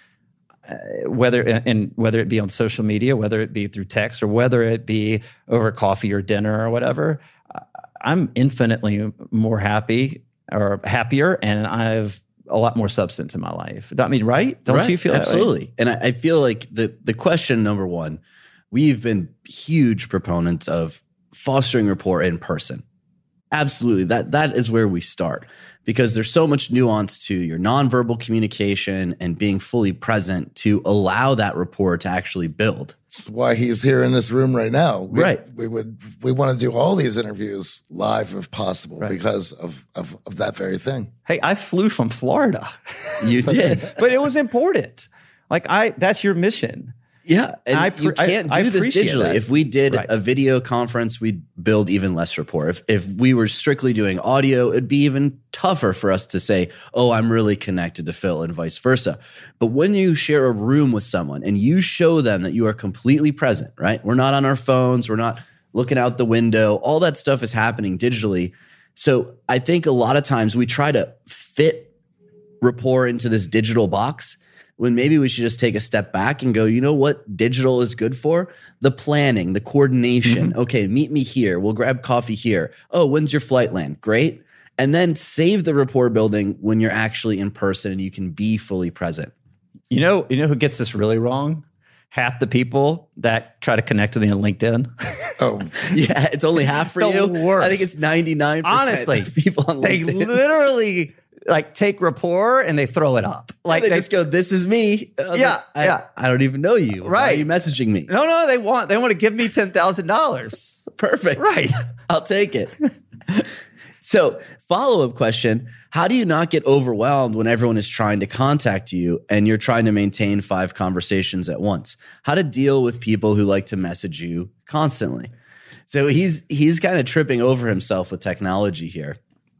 uh, whether and whether it be on social media, whether it be through text, or whether it be over coffee or dinner or whatever, I'm infinitely more happy or happier, and I've a lot more substance in my life. I mean, right? Don't right. you feel absolutely? That way? And I, I feel like the the question number one, we've been huge proponents of fostering rapport in person. Absolutely. That that is where we start, because there's so much nuance to your nonverbal communication and being fully present to allow that rapport to actually build. That's why he's here in this room right now. We, right. We would we want to do all these interviews live if possible, right. because of, of of that very thing. Hey, I flew from Florida. You did. But it was important. Like I that's your mission. Yeah, and I you can't I, do I this digitally. That. If we did right. a video conference, we'd build even less rapport. If if we were strictly doing audio, it'd be even tougher for us to say, oh, I'm really connected to Phil, and vice versa. But when you share a room with someone and you show them that you are completely present, right? We're not on our phones. We're not looking out the window. All that stuff is happening digitally. So I think a lot of times we try to fit rapport into this digital box, when maybe we should just take a step back and go, you know what digital is good for? The planning, the coordination. Mm-hmm. Okay, meet me here. We'll grab coffee here. Oh, when's your flight land? Great. And then save the rapport building when you're actually in person and you can be fully present. You know, you know who gets this really wrong? Half the people that try to connect with me on LinkedIn. Oh, yeah, it's only half for the you. Worst. I think it's ninety-nine percent Honestly, of people on they LinkedIn. literally like take rapport and they throw it up. Like they, they just go, "This is me." Uh, Yeah, I, yeah. I don't even know you. Why Right. are you messaging me? No, no, they want they want to give me ten thousand dollars. Perfect. Right. I'll take it. So, follow-up question, how do you not get overwhelmed when everyone is trying to contact you and you're trying to maintain five conversations at once? How to deal with people who like to message you constantly? So, he's he's kind of tripping over himself with technology here.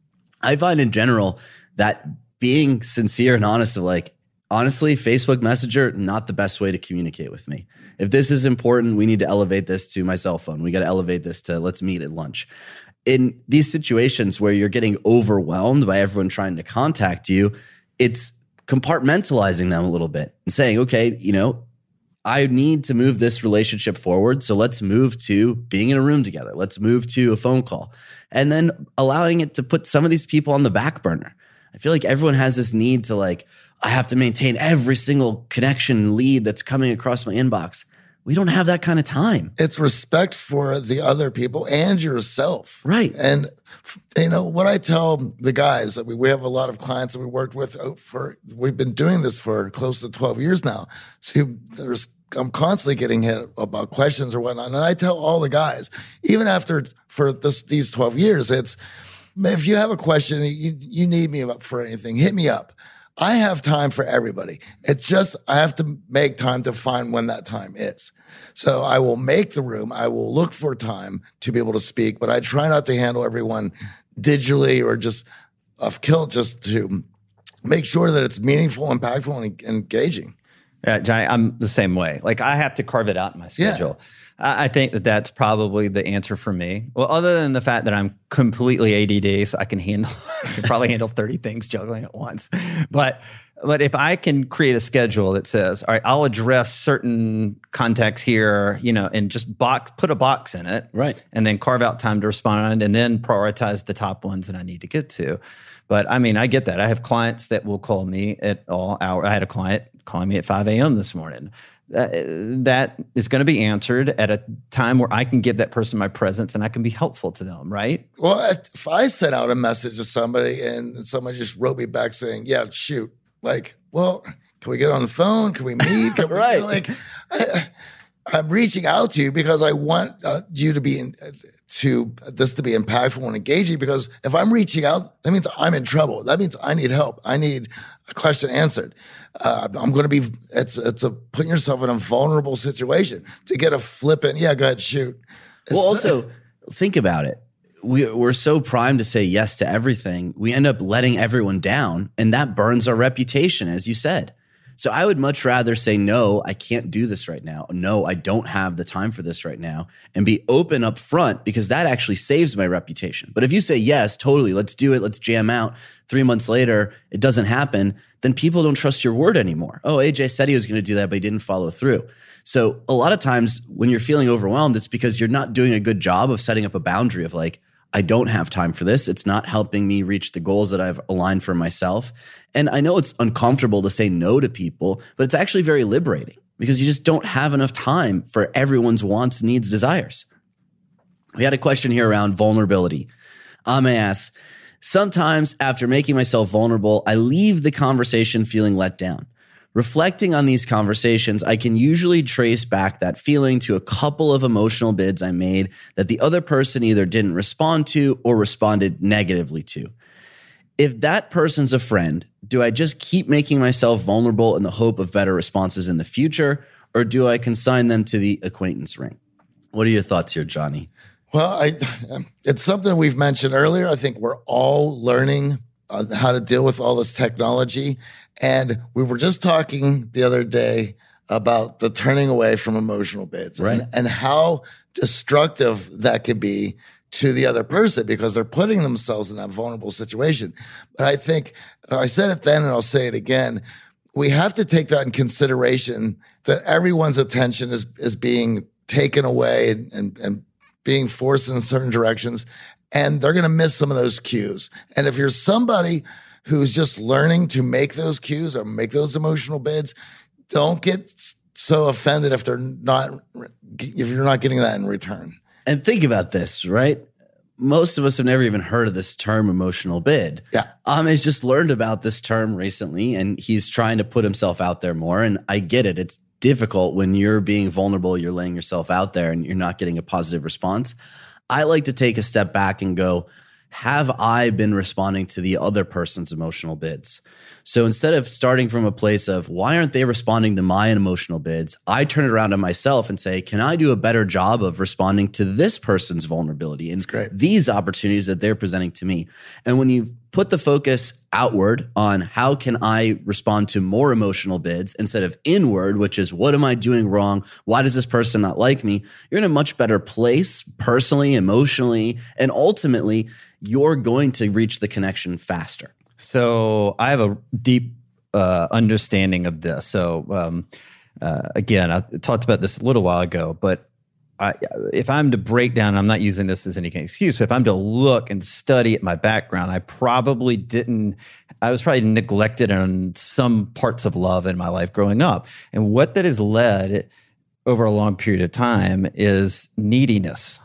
I find in general that being sincere and honest of like, honestly, Facebook Messenger, not the best way to communicate with me. If this is important, we need to elevate this to my cell phone. We got to elevate this to let's meet at lunch. In these situations where you're getting overwhelmed by everyone trying to contact you, it's compartmentalizing them a little bit and saying, okay, you know, I need to move this relationship forward. So let's move to being in a room together. Let's move to a phone call. And then allowing it to put some of these people on the back burner. I feel like everyone has this need to like, I have to maintain every single connection lead that's coming across my inbox. We don't have that kind of time. It's respect for the other people and yourself. Right. And, you know, what I tell the guys, I mean, we have a lot of clients that we worked with for, we've been doing this for close to twelve years now. So there's, I'm constantly getting hit about questions or whatnot. And I tell all the guys, even after, for this, these twelve years, it's, if you have a question, you, you need me for anything, hit me up. I have time for everybody. It's just, I have to make time to find when that time is. So I will make the room. I will look for time to be able to speak, but I try not to handle everyone digitally or just off kilt, just to make sure that it's meaningful, impactful, and engaging. Yeah, Johnny, I'm the same way. Like I have to carve it out in my schedule. Yeah. I think that that's probably the answer for me. Well, other than the fact that I'm completely A D D, so I can handle, I can probably handle thirty things juggling at once. But, but if I can create a schedule that says, all right, I'll address certain contexts here, you know, and just box, put a box in it, right, and then carve out time to respond, and then prioritize the top ones that I need to get to. But I mean, I get that. I have clients that will call me at all hours. I had a client calling me at five a.m. this morning. Uh, that is going to be answered at a time where I can give that person my presence and I can be helpful to them, right? Well, if, if I sent out a message to somebody and somebody just wrote me back saying, yeah, shoot, like, well, can we get on the phone? Can we meet? Can we, right. You know, like, I, I'm reaching out to you because I want uh, you to be in, to this to be impactful and engaging, because if I'm reaching out, that means I'm in trouble. That means I need help. I need a question answered. Uh, I'm going to be, it's, it's a putting yourself in a vulnerable situation to get a flippant, yeah, go ahead, shoot. It's, well, also think about it. We, we're so primed to say yes to everything. We end up letting everyone down, and that burns our reputation, as you said. So I would much rather say, no, I can't do this right now. No, I don't have the time for this right now, and be open up front, because that actually saves my reputation. But if you say, yes, totally, let's do it, let's jam out, three months later, it doesn't happen, then people don't trust your word anymore. Oh, A J said he was going to do that, but he didn't follow through. So a lot of times when you're feeling overwhelmed, it's because you're not doing a good job of setting up a boundary of like, I don't have time for this. It's not helping me reach the goals that I've aligned for myself. And I know it's uncomfortable to say no to people, but it's actually very liberating, because you just don't have enough time for everyone's wants, needs, desires. We had a question here around vulnerability. Ame asks, sometimes after making myself vulnerable, I leave the conversation feeling let down. Reflecting on these conversations, I can usually trace back that feeling to a couple of emotional bids I made that the other person either didn't respond to or responded negatively to. If that person's a friend, do I just keep making myself vulnerable in the hope of better responses in the future, or do I consign them to the acquaintance ring? What are your thoughts here, Johnny? Well, I, it's something we've mentioned earlier. I think we're all learning uh, how to deal with all this technology. And we were just talking the other day about the turning away from emotional bids, right, and, and how destructive that can be to the other person, because they're putting themselves in that vulnerable situation. But I think, I said it then and I'll say it again, we have to take that in consideration, that everyone's attention is, is being taken away and, and, and being forced in certain directions, and they're going to miss some of those cues. And if you're somebody who's just learning to make those cues or make those emotional bids, don't get so offended if they're not, if you're not getting that in return. And think about this, right? Most of us have never even heard of this term, emotional bid. Yeah. Ame's just learned about this term recently, and he's trying to put himself out there more. And I get it. It's difficult when you're being vulnerable, you're laying yourself out there and you're not getting a positive response. I like to take a step back and go, have I been responding to the other person's emotional bids? So instead of starting from a place of why aren't they responding to my emotional bids, I turn it around to myself and say, can I do a better job of responding to this person's vulnerability and these opportunities that they're presenting to me? And when you put the focus outward on how can I respond to more emotional bids instead of inward, which is what am I doing wrong? Why does this person not like me? You're in a much better place personally, emotionally, and ultimately you're going to reach the connection faster. So I have a deep uh, understanding of this. So um, uh, again, I talked about this a little while ago, but I, if I'm to break down, I'm not using this as any excuse, but if I'm to look and study at my background, I probably didn't, I was probably neglected on some parts of love in my life growing up. And what that has led over a long period of time is neediness.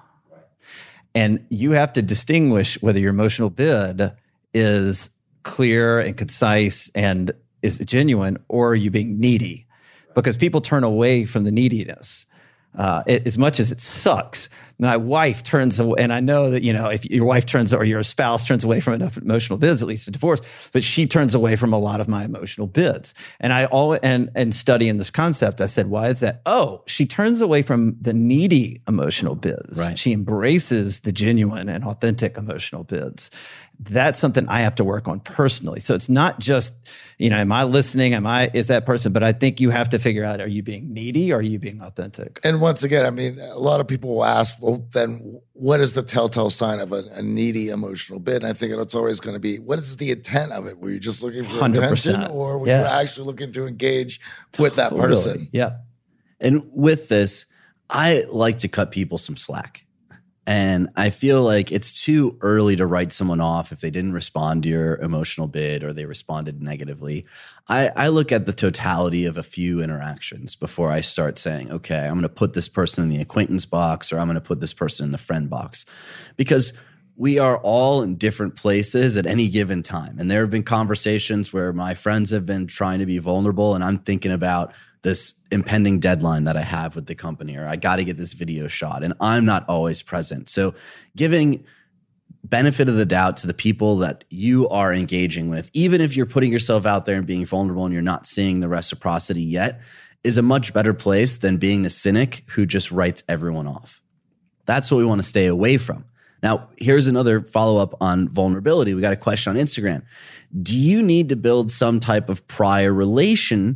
And you have to distinguish whether your emotional bid is clear and concise and is genuine, or are you being needy? Because people turn away from the neediness. Uh, it, as much as it sucks, my wife turns away, and I know that, you know, if your wife turns or your spouse turns away from enough emotional bids, at least a divorce, but she turns away from a lot of my emotional bids. And I always, and, and studying this concept, I said, why is that? Oh, she turns away from the needy emotional bids. Right. She embraces the genuine and authentic emotional bids. That's something I have to work on personally. So it's not just, you know, am I listening? Am I, is that person? But I think you have to figure out, are you being needy or are you being authentic? And once again, I mean, a lot of people will ask, well, then what is the telltale sign of a, a needy emotional bid? And I think it's always going to be, what is the intent of it? Were you just looking for one hundred percent attention, or were yes. you actually looking to engage with that Totally. person? Yeah. And with this, I like to cut people some slack. And I feel like it's too early to write someone off if they didn't respond to your emotional bid or they responded negatively. I, I look at the totality of a few interactions before I start saying, okay, I'm going to put this person in the acquaintance box, or I'm going to put this person in the friend box. Because we are all in different places at any given time. And there have been conversations where my friends have been trying to be vulnerable, and I'm thinking about this impending deadline that I have with the company, or I got to get this video shot, and I'm not always present. So giving benefit of the doubt to the people that you are engaging with, even if you're putting yourself out there and being vulnerable and you're not seeing the reciprocity yet, is a much better place than being the cynic who just writes everyone off. That's what we want to stay away from. Now, here's another follow-up on vulnerability. We got a question on Instagram. Do you need to build some type of prior relation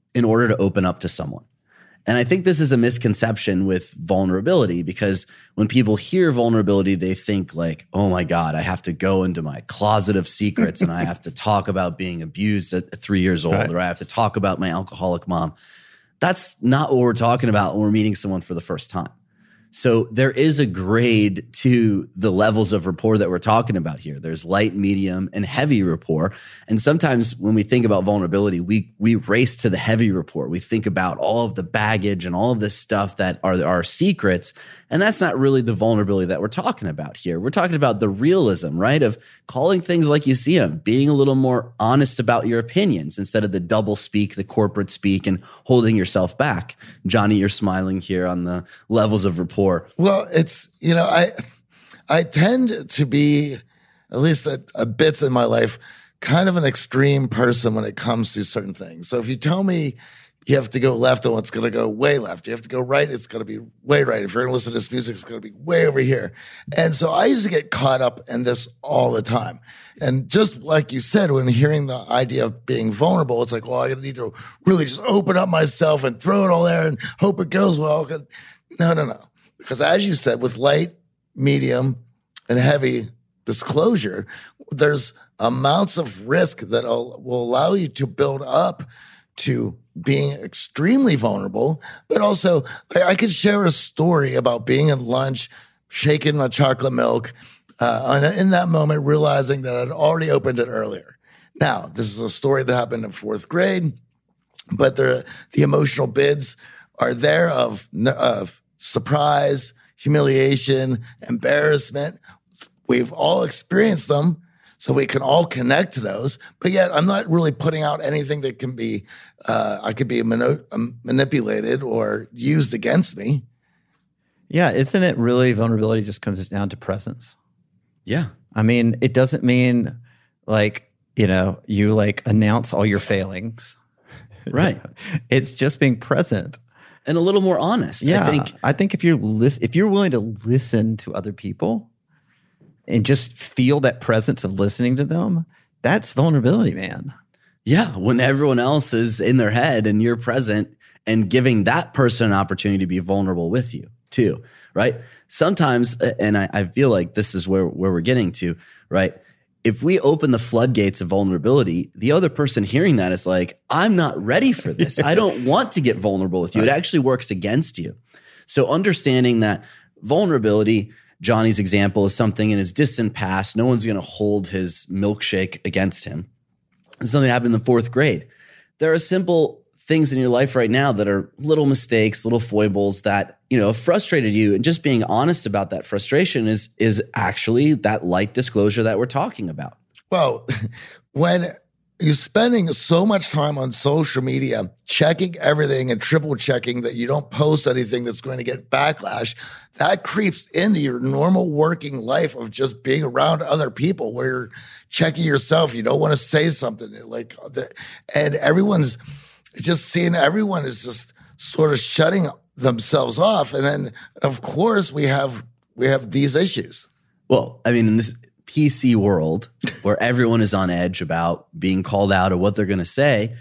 in order to open up to someone. And I think this is a misconception with vulnerability, because when people hear vulnerability, they think like, oh my God, I have to go into my closet of secrets and I have to talk about being abused at three years old, right. or I have to talk about my alcoholic mom. That's not what we're talking about when we're meeting someone for the first time. So there is a grade to the levels of rapport that we're talking about here. There's light, medium, and heavy rapport. And sometimes when we think about vulnerability, we we race to the heavy rapport. We think about all of the baggage and all of this stuff that are our secrets. And that's not really the vulnerability that we're talking about here. We're talking about the realism, right? Of calling things like you see them, being a little more honest about your opinions instead of the double speak, the corporate speak, and holding yourself back. Johnny, you're smiling here on the levels of rapport. Well, it's, you know, I I tend to be, at least a, a bits in my life, kind of an extreme person when it comes to certain things. So if you tell me you have to go left, and it's going to go way left. You have to go right, it's going to be way right. If you're going to listen to this music, it's going to be way over here. And so I used to get caught up in this all the time. And just like you said, when hearing the idea of being vulnerable, it's like, well, I need to really just open up myself and throw it all there and hope it goes well. No, no, no. Because as you said, with light, medium, and heavy disclosure, there's amounts of risk that will allow you to build up to being extremely vulnerable. But also, I could share a story about being at lunch, shaking my chocolate milk, uh, and in that moment realizing that I'd already opened it earlier. Now, this is a story that happened in fourth grade, but the the emotional bids are there of of surprise, humiliation, embarrassment. We've all experienced them, so we can all connect to those. But yet, I'm not really putting out anything that can be, uh, I could be mano- um, manipulated or used against me. Yeah, isn't it really vulnerability just comes down to presence? Yeah. I mean, it doesn't mean like, you know, you like announce all your failings. Right. It's just being present. And a little more honest. Yeah, I think, I think if you're lis- if you're willing to listen to other people and just feel that presence of listening to them, that's vulnerability, man. Yeah, when everyone else is in their head and you're present and giving that person an opportunity to be vulnerable with you too, right? Sometimes, and I, I feel like this is where, where we're getting to, right? If we open the floodgates of vulnerability, the other person hearing that is like, I'm not ready for this. I don't want to get vulnerable with you. It actually works against you. So understanding that vulnerability, Johnny's example, is something in his distant past. No one's going to hold his milkshake against him. It's something that happened in the fourth grade. There are simple things in your life right now that are little mistakes, little foibles that, you know, have frustrated you. And just being honest about that frustration is, is actually that light disclosure that we're talking about. Well, when you're spending so much time on social media, checking everything and triple checking that you don't post anything that's going to get backlash, that creeps into your normal working life of just being around other people where you're checking yourself. You don't want to say something like, and everyone's just seeing everyone is just sort of shutting themselves off. And then of course we have, we have these issues. Well, I mean, in this P C world where everyone is on edge about being called out or what they're going to say,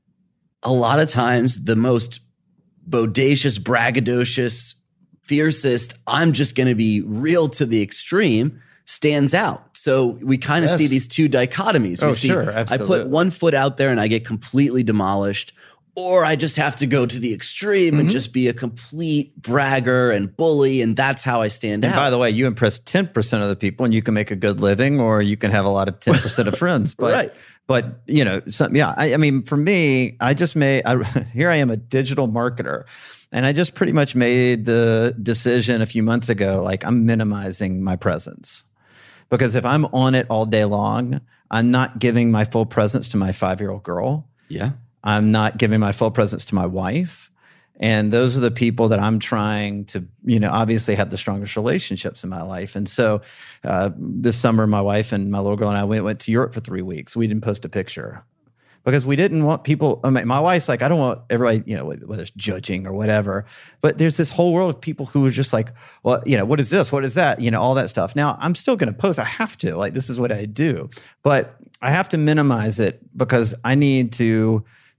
a lot of times the most bodacious, braggadocious, fiercest, I'm just going to be real to the extreme stands out. So we kind of yes. see these two dichotomies. We oh, see, sure. Absolutely. I put one foot out there and I get completely demolished, or I just have to go to the extreme mm-hmm. and just be a complete bragger and bully, and that's how I stand and out. By the way, you impress ten percent of the people and you can make a good living, or you can have a lot of ten percent of friends. But, right. but you know, some, yeah, I, I mean, for me, I just made, I, here I am, a digital marketer. And I just pretty much made the decision a few months ago, like I'm minimizing my presence. Because if I'm on it all day long, I'm not giving my full presence to my five-year-old girl. Yeah. I'm not giving my full presence to my wife. And those are the people that I'm trying to, you know, obviously have the strongest relationships in my life. And so uh, this summer, my wife and my little girl and I went, went to Europe for three weeks. We didn't post a picture because we didn't want people. I mean, my wife's like, I don't want everybody, you know, whether it's judging or whatever. But there's this whole world of people who are just like, well, you know, what is this? What is that? You know, all that stuff. Now, I'm still going to post. I have to. Like, this is what I do. But I have to minimize it because I need to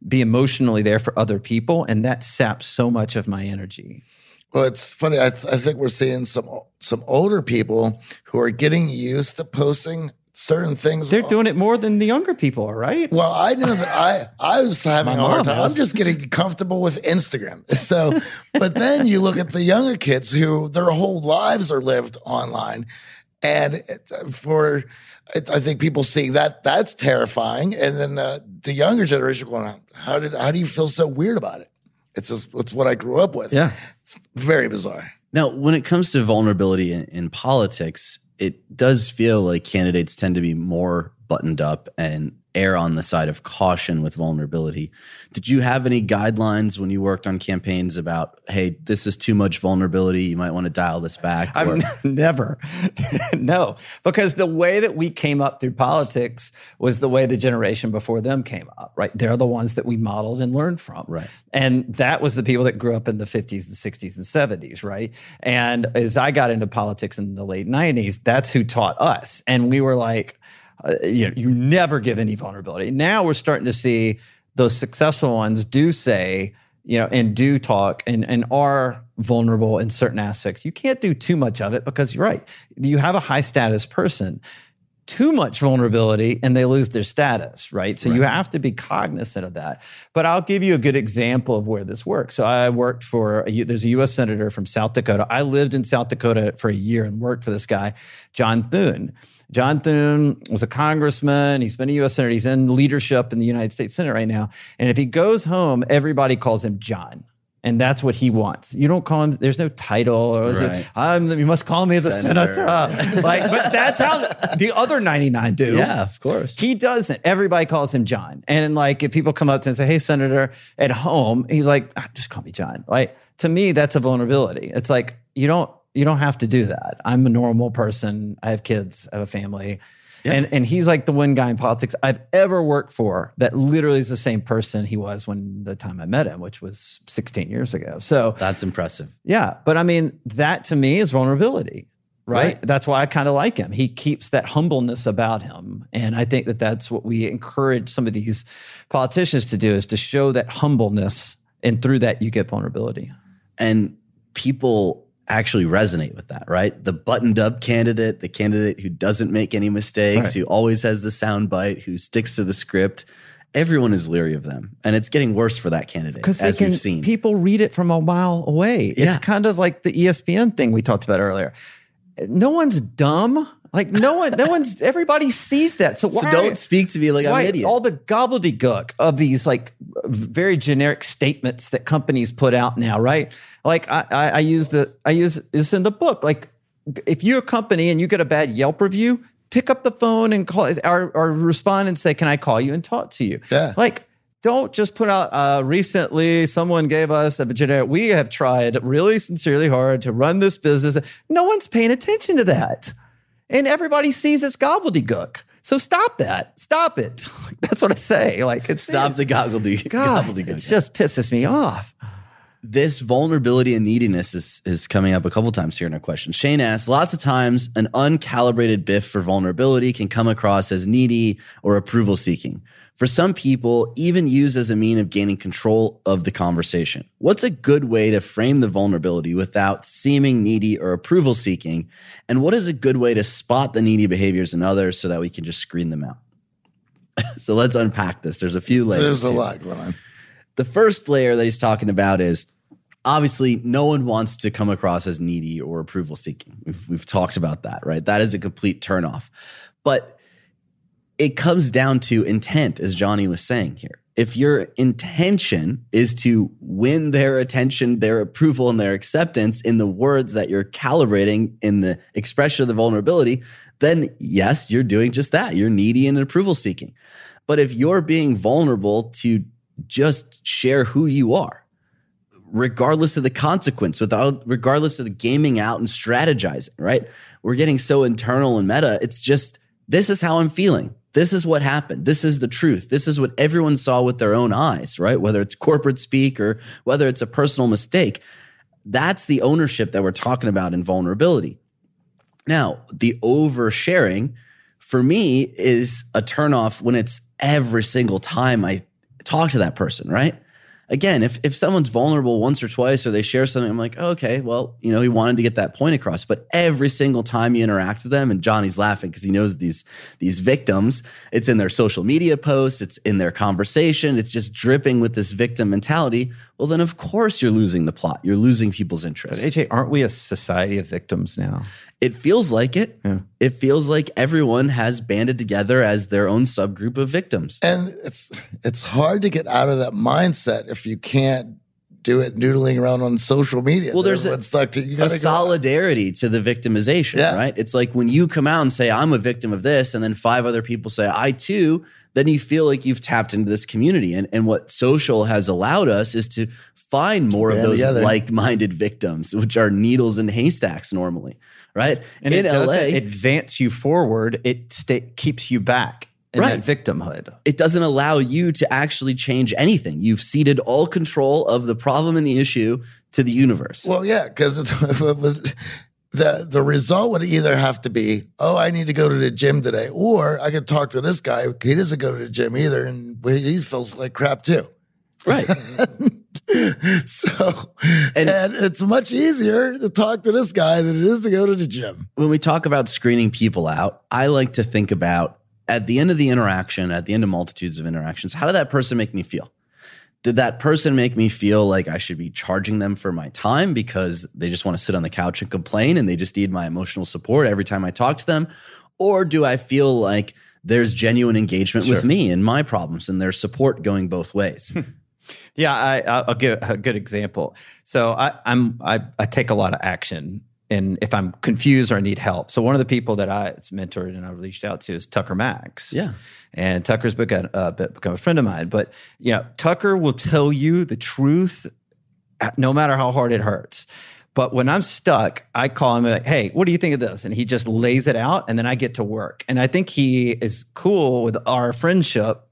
be emotionally there for other people, and that saps so much of my energy. Well, it's funny. I, th- I think we're seeing some some older people who are getting used to posting certain things. They're doing it more than the younger people are, right? Well, I knew that I I was having My a hard mom time. is. I'm just getting comfortable with Instagram. So, but then you look at the younger kids who their whole lives are lived online, and it, for it, I think people seeing that that's terrifying, and then uh, the younger generation going, how did how do you feel so weird about it? It's just it's what I grew up with. Yeah, it's very bizarre. Now, when it comes to vulnerability in, in politics, it does feel like candidates tend to be more buttoned up and err on the side of caution with vulnerability. Did you have any guidelines when you worked on campaigns about, hey, this is too much vulnerability, you might want to dial this back? Or- I've never. No, because the way that we came up through politics was the way the generation before them came up, right? They're the ones that we modeled and learned from. Right. And that was the people that grew up in the fifties and sixties and seventies, right? And as I got into politics in the late nineties, that's who taught us. And we were like, uh, you know, you never give any vulnerability. Now we're starting to see those successful ones do say, you know, and do talk and, and are vulnerable in certain aspects. You can't do too much of it because you're right. You have a high status person, too much vulnerability and they lose their status, right? So right. you have to be cognizant of that. But I'll give you a good example of where this works. So I worked for, a, there's a U S senator from South Dakota. I lived in South Dakota for a year and worked for this guy, John Thune. John Thune was a congressman. He's been a U S senator. He's in leadership in the United States Senate right now. And if he goes home, everybody calls him John. And that's what he wants. You don't call him, there's no title. Or right. it, I'm, you must call me the senator. senator. Like, but that's how the other ninety-nine do. Yeah, of course. He doesn't. Everybody calls him John. And like, if people come up to him and say, hey, Senator, at home, he's like, ah, just call me John. Like, to me, that's a vulnerability. It's like, you don't, you don't have to do that. I'm a normal person. I have kids. I have a family. Yeah. And and he's like the one guy in politics I've ever worked for that literally is the same person he was when the time I met him, which was sixteen years ago. So that's impressive. Yeah. But I mean, that to me is vulnerability, right? Right. That's why I kind of like him. He keeps that humbleness about him. And I think that that's what we encourage some of these politicians to do, is to show that humbleness. And through that, you get vulnerability. And people actually resonate with that, right? The buttoned up candidate, the candidate who doesn't make any mistakes, right. who always has the sound bite, who sticks to the script. Everyone is leery of them. And it's getting worse for that candidate, because as can, we've seen. People read it from a mile away. Yeah. It's kind of like the E S P N thing we talked about earlier. No one's dumb. Like no one, no one's, everybody sees that. So, why, so don't speak to me like why, I'm an idiot. All the gobbledygook of these like very generic statements that companies put out now, right? Like I, I, I use the, I use this in the book. Like if you're a company and you get a bad Yelp review, pick up the phone and call or, or respond and say, can I call you and talk to you? Yeah. Like, don't just put out, uh, recently someone gave us a generic, we have tried really sincerely hard to run this business. No one's paying attention to that. And everybody sees it's gobbledygook. So stop that. Stop it. That's what I say. Like it's Stop the gobbledygook. God, gobbledygook. it just pisses me off. This vulnerability and neediness is, is coming up a couple times here in our question. Shane asks, lots of times an uncalibrated biff for vulnerability can come across as needy or approval seeking. For some people, even used as a mean of gaining control of the conversation. What's a good way to frame the vulnerability without seeming needy or approval seeking? And what is a good way to spot the needy behaviors in others so that we can just screen them out? So let's unpack this. There's a few layers. There's a here. lot going on. The first layer that he's talking about is obviously no one wants to come across as needy or approval seeking. We've, we've talked about that, right? That is a complete turnoff. But it comes down to intent, as Johnny was saying here. If your intention is to win their attention, their approval, and their acceptance in the words that you're calibrating in the expression of the vulnerability, then yes, you're doing just that. You're needy and approval seeking. But if you're being vulnerable to just share who you are, regardless of the consequence, without regardless of the gaming out and strategizing, right? We're getting so internal and meta. It's just, this is how I'm feeling. This is what happened. This is the truth. This is what everyone saw with their own eyes, right? Whether it's corporate speak or whether it's a personal mistake. That's the ownership that we're talking about in vulnerability. Now, the oversharing for me is a turnoff when it's every single time I talk to that person, right? Again, if if someone's vulnerable once or twice or they share something, I'm like, oh, okay, well, you know, he wanted to get that point across. But every single time you interact with them, and Johnny's laughing because he knows these these victims, it's in their social media posts, it's in their conversation, it's just dripping with this victim mentality. Well, then of course you're losing the plot. You're losing people's interest. But A J, aren't we a society of victims now? It feels like it. Yeah. It feels like everyone has banded together as their own subgroup of victims. And it's it's hard to get out of that mindset if you can't do it noodling around on social media. Well, there's a, stuck to, you a gotta solidarity to the victimization, Yeah. right? It's like when you come out and say, I'm a victim of this, and then five other people say, I too, then you feel like you've tapped into this community. And, and what social has allowed us is to find more of Band those together. like-minded victims, which are needles in haystacks normally, right? And in it L A, doesn't advance you forward. It sta- keeps you back in Right. that victimhood. it doesn't allow you to actually change anything. You've ceded all control of the problem and the issue to the universe. Well, yeah, because the the result would either have to be, oh, I need to go to the gym today, or I could talk to this guy. He doesn't go to the gym either, and he feels like crap too. Right. So, And- and, it's much easier to talk to this guy than it is to go to the gym. When we talk about screening people out, I like to think about at the end of the interaction, at the end of multitudes of interactions, how did that person make me feel? Did that person make me feel like I should be charging them for my time because they just want to sit on the couch and complain and they just need my emotional support every time I talk to them? Or do I feel like there's genuine engagement with Sure. me and my problems and there's support going both ways? Yeah, I, I'll give a good example. So I, I'm I, I take a lot of action, and if I'm confused or I need help. So one of the people that I mentored and I reached out to is Tucker Max. Yeah. And Tucker's become, uh, become a friend of mine. But you know, Tucker will tell you the truth, no matter how hard it hurts. But when I'm stuck, I call him like, hey, what do you think of this? And he just lays it out, and then I get to work. And I think he is cool with our friendship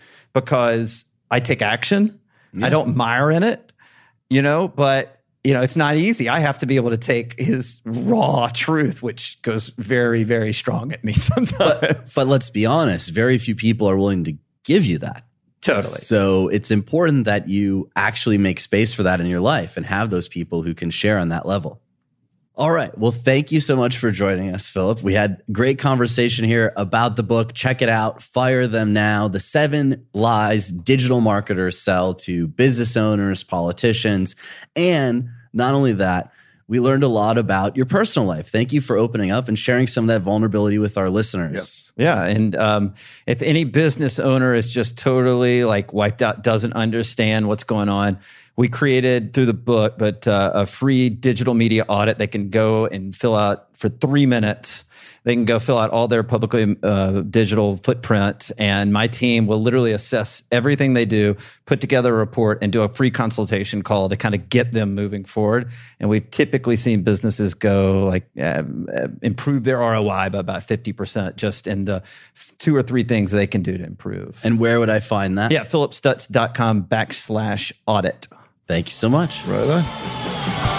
because I take action. I don't mire in it, you know, but, you know, it's not easy. I have to be able to take his raw truth, which goes very, very strong at me sometimes. But, but let's be honest, very few people are willing to give you that. Totally. So it's important that you actually make space for that in your life and have those people who can share on that level. All right. Well, thank you so much for joining us, Philip. We had great conversation here about the book. Check it out. Fire Them Now. The Seven Lies Digital Marketers Sell to Business Owners, Politicians. And not only that, we learned a lot about your personal life. Thank you for opening up and sharing some of that vulnerability with our listeners. Yes. Yeah. And um, if any business owner is just totally like wiped out, doesn't understand what's going on, we created through the book, but uh, a free digital media audit. They can go and fill out for three minutes. They can go fill out all their publicly uh, digital footprint, and my team will literally assess everything they do, put together a report, and do a free consultation call to kind of get them moving forward. And we've typically seen businesses go like uh, improve their R O I by about fifty percent just in the two or three things they can do to improve. And where would I find that? Yeah, philipstutz.com backslash audit. Thank you so much. Right on.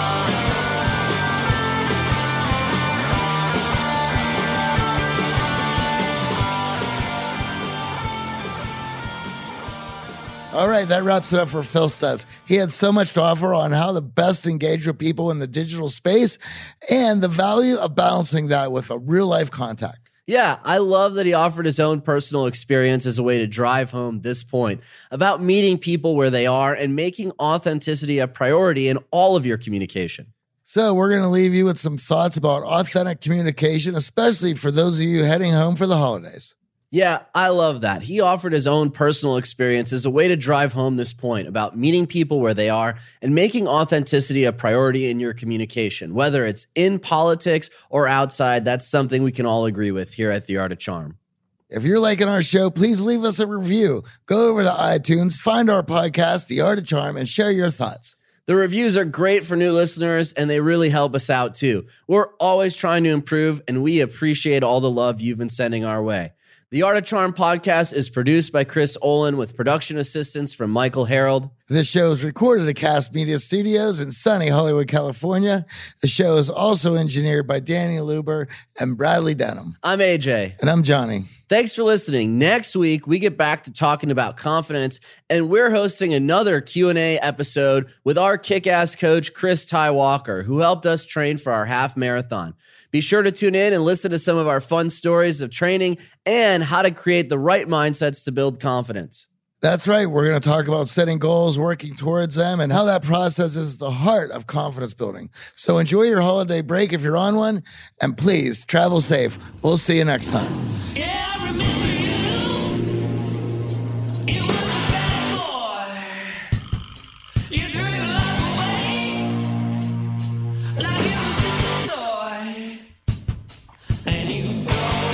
All right, that wraps it up for Phil Stutz. He had so much to offer on how to best engage with people in the digital space and the value of balancing that with a real life contact. Yeah, I love that he offered his own personal experience as a way to drive home this point about meeting people where they are and making authenticity a priority in all of your communication. So we're going to leave you with some thoughts about authentic communication, especially for those of you heading home for the holidays. Yeah, I love that. He offered his own personal experience as a way to drive home this point about meeting people where they are and making authenticity a priority in your communication, whether it's in politics or outside. That's something we can all agree with here at The Art of Charm. If you're liking our show, please leave us a review. Go over to iTunes, find our podcast, The Art of Charm, and share your thoughts. The reviews are great for new listeners, and they really help us out too. We're always trying to improve, and we appreciate all the love you've been sending our way. The Art of Charm podcast is produced by Chris Olin with production assistance from Michael Harold. This show is recorded at Cast Media Studios in sunny Hollywood, California. The show is also engineered by Danny Luber and Bradley Denham. I'm A J. And I'm Johnny. Thanks for listening. Next week, we get back to talking about confidence, and we're hosting another Q and A episode with our kick-ass coach, Chris Ty Walker, who helped us train for our half marathon. Be sure to tune in and listen to some of our fun stories of training and how to create the right mindsets to build confidence. That's right. We're going to talk about setting goals, working towards them, and how that process is the heart of confidence building. So enjoy your holiday break if you're on one, and please travel safe. We'll see you next time. Yeah, I remember you. You were a bad boy. You threw your life away like it was just a toy. And you saw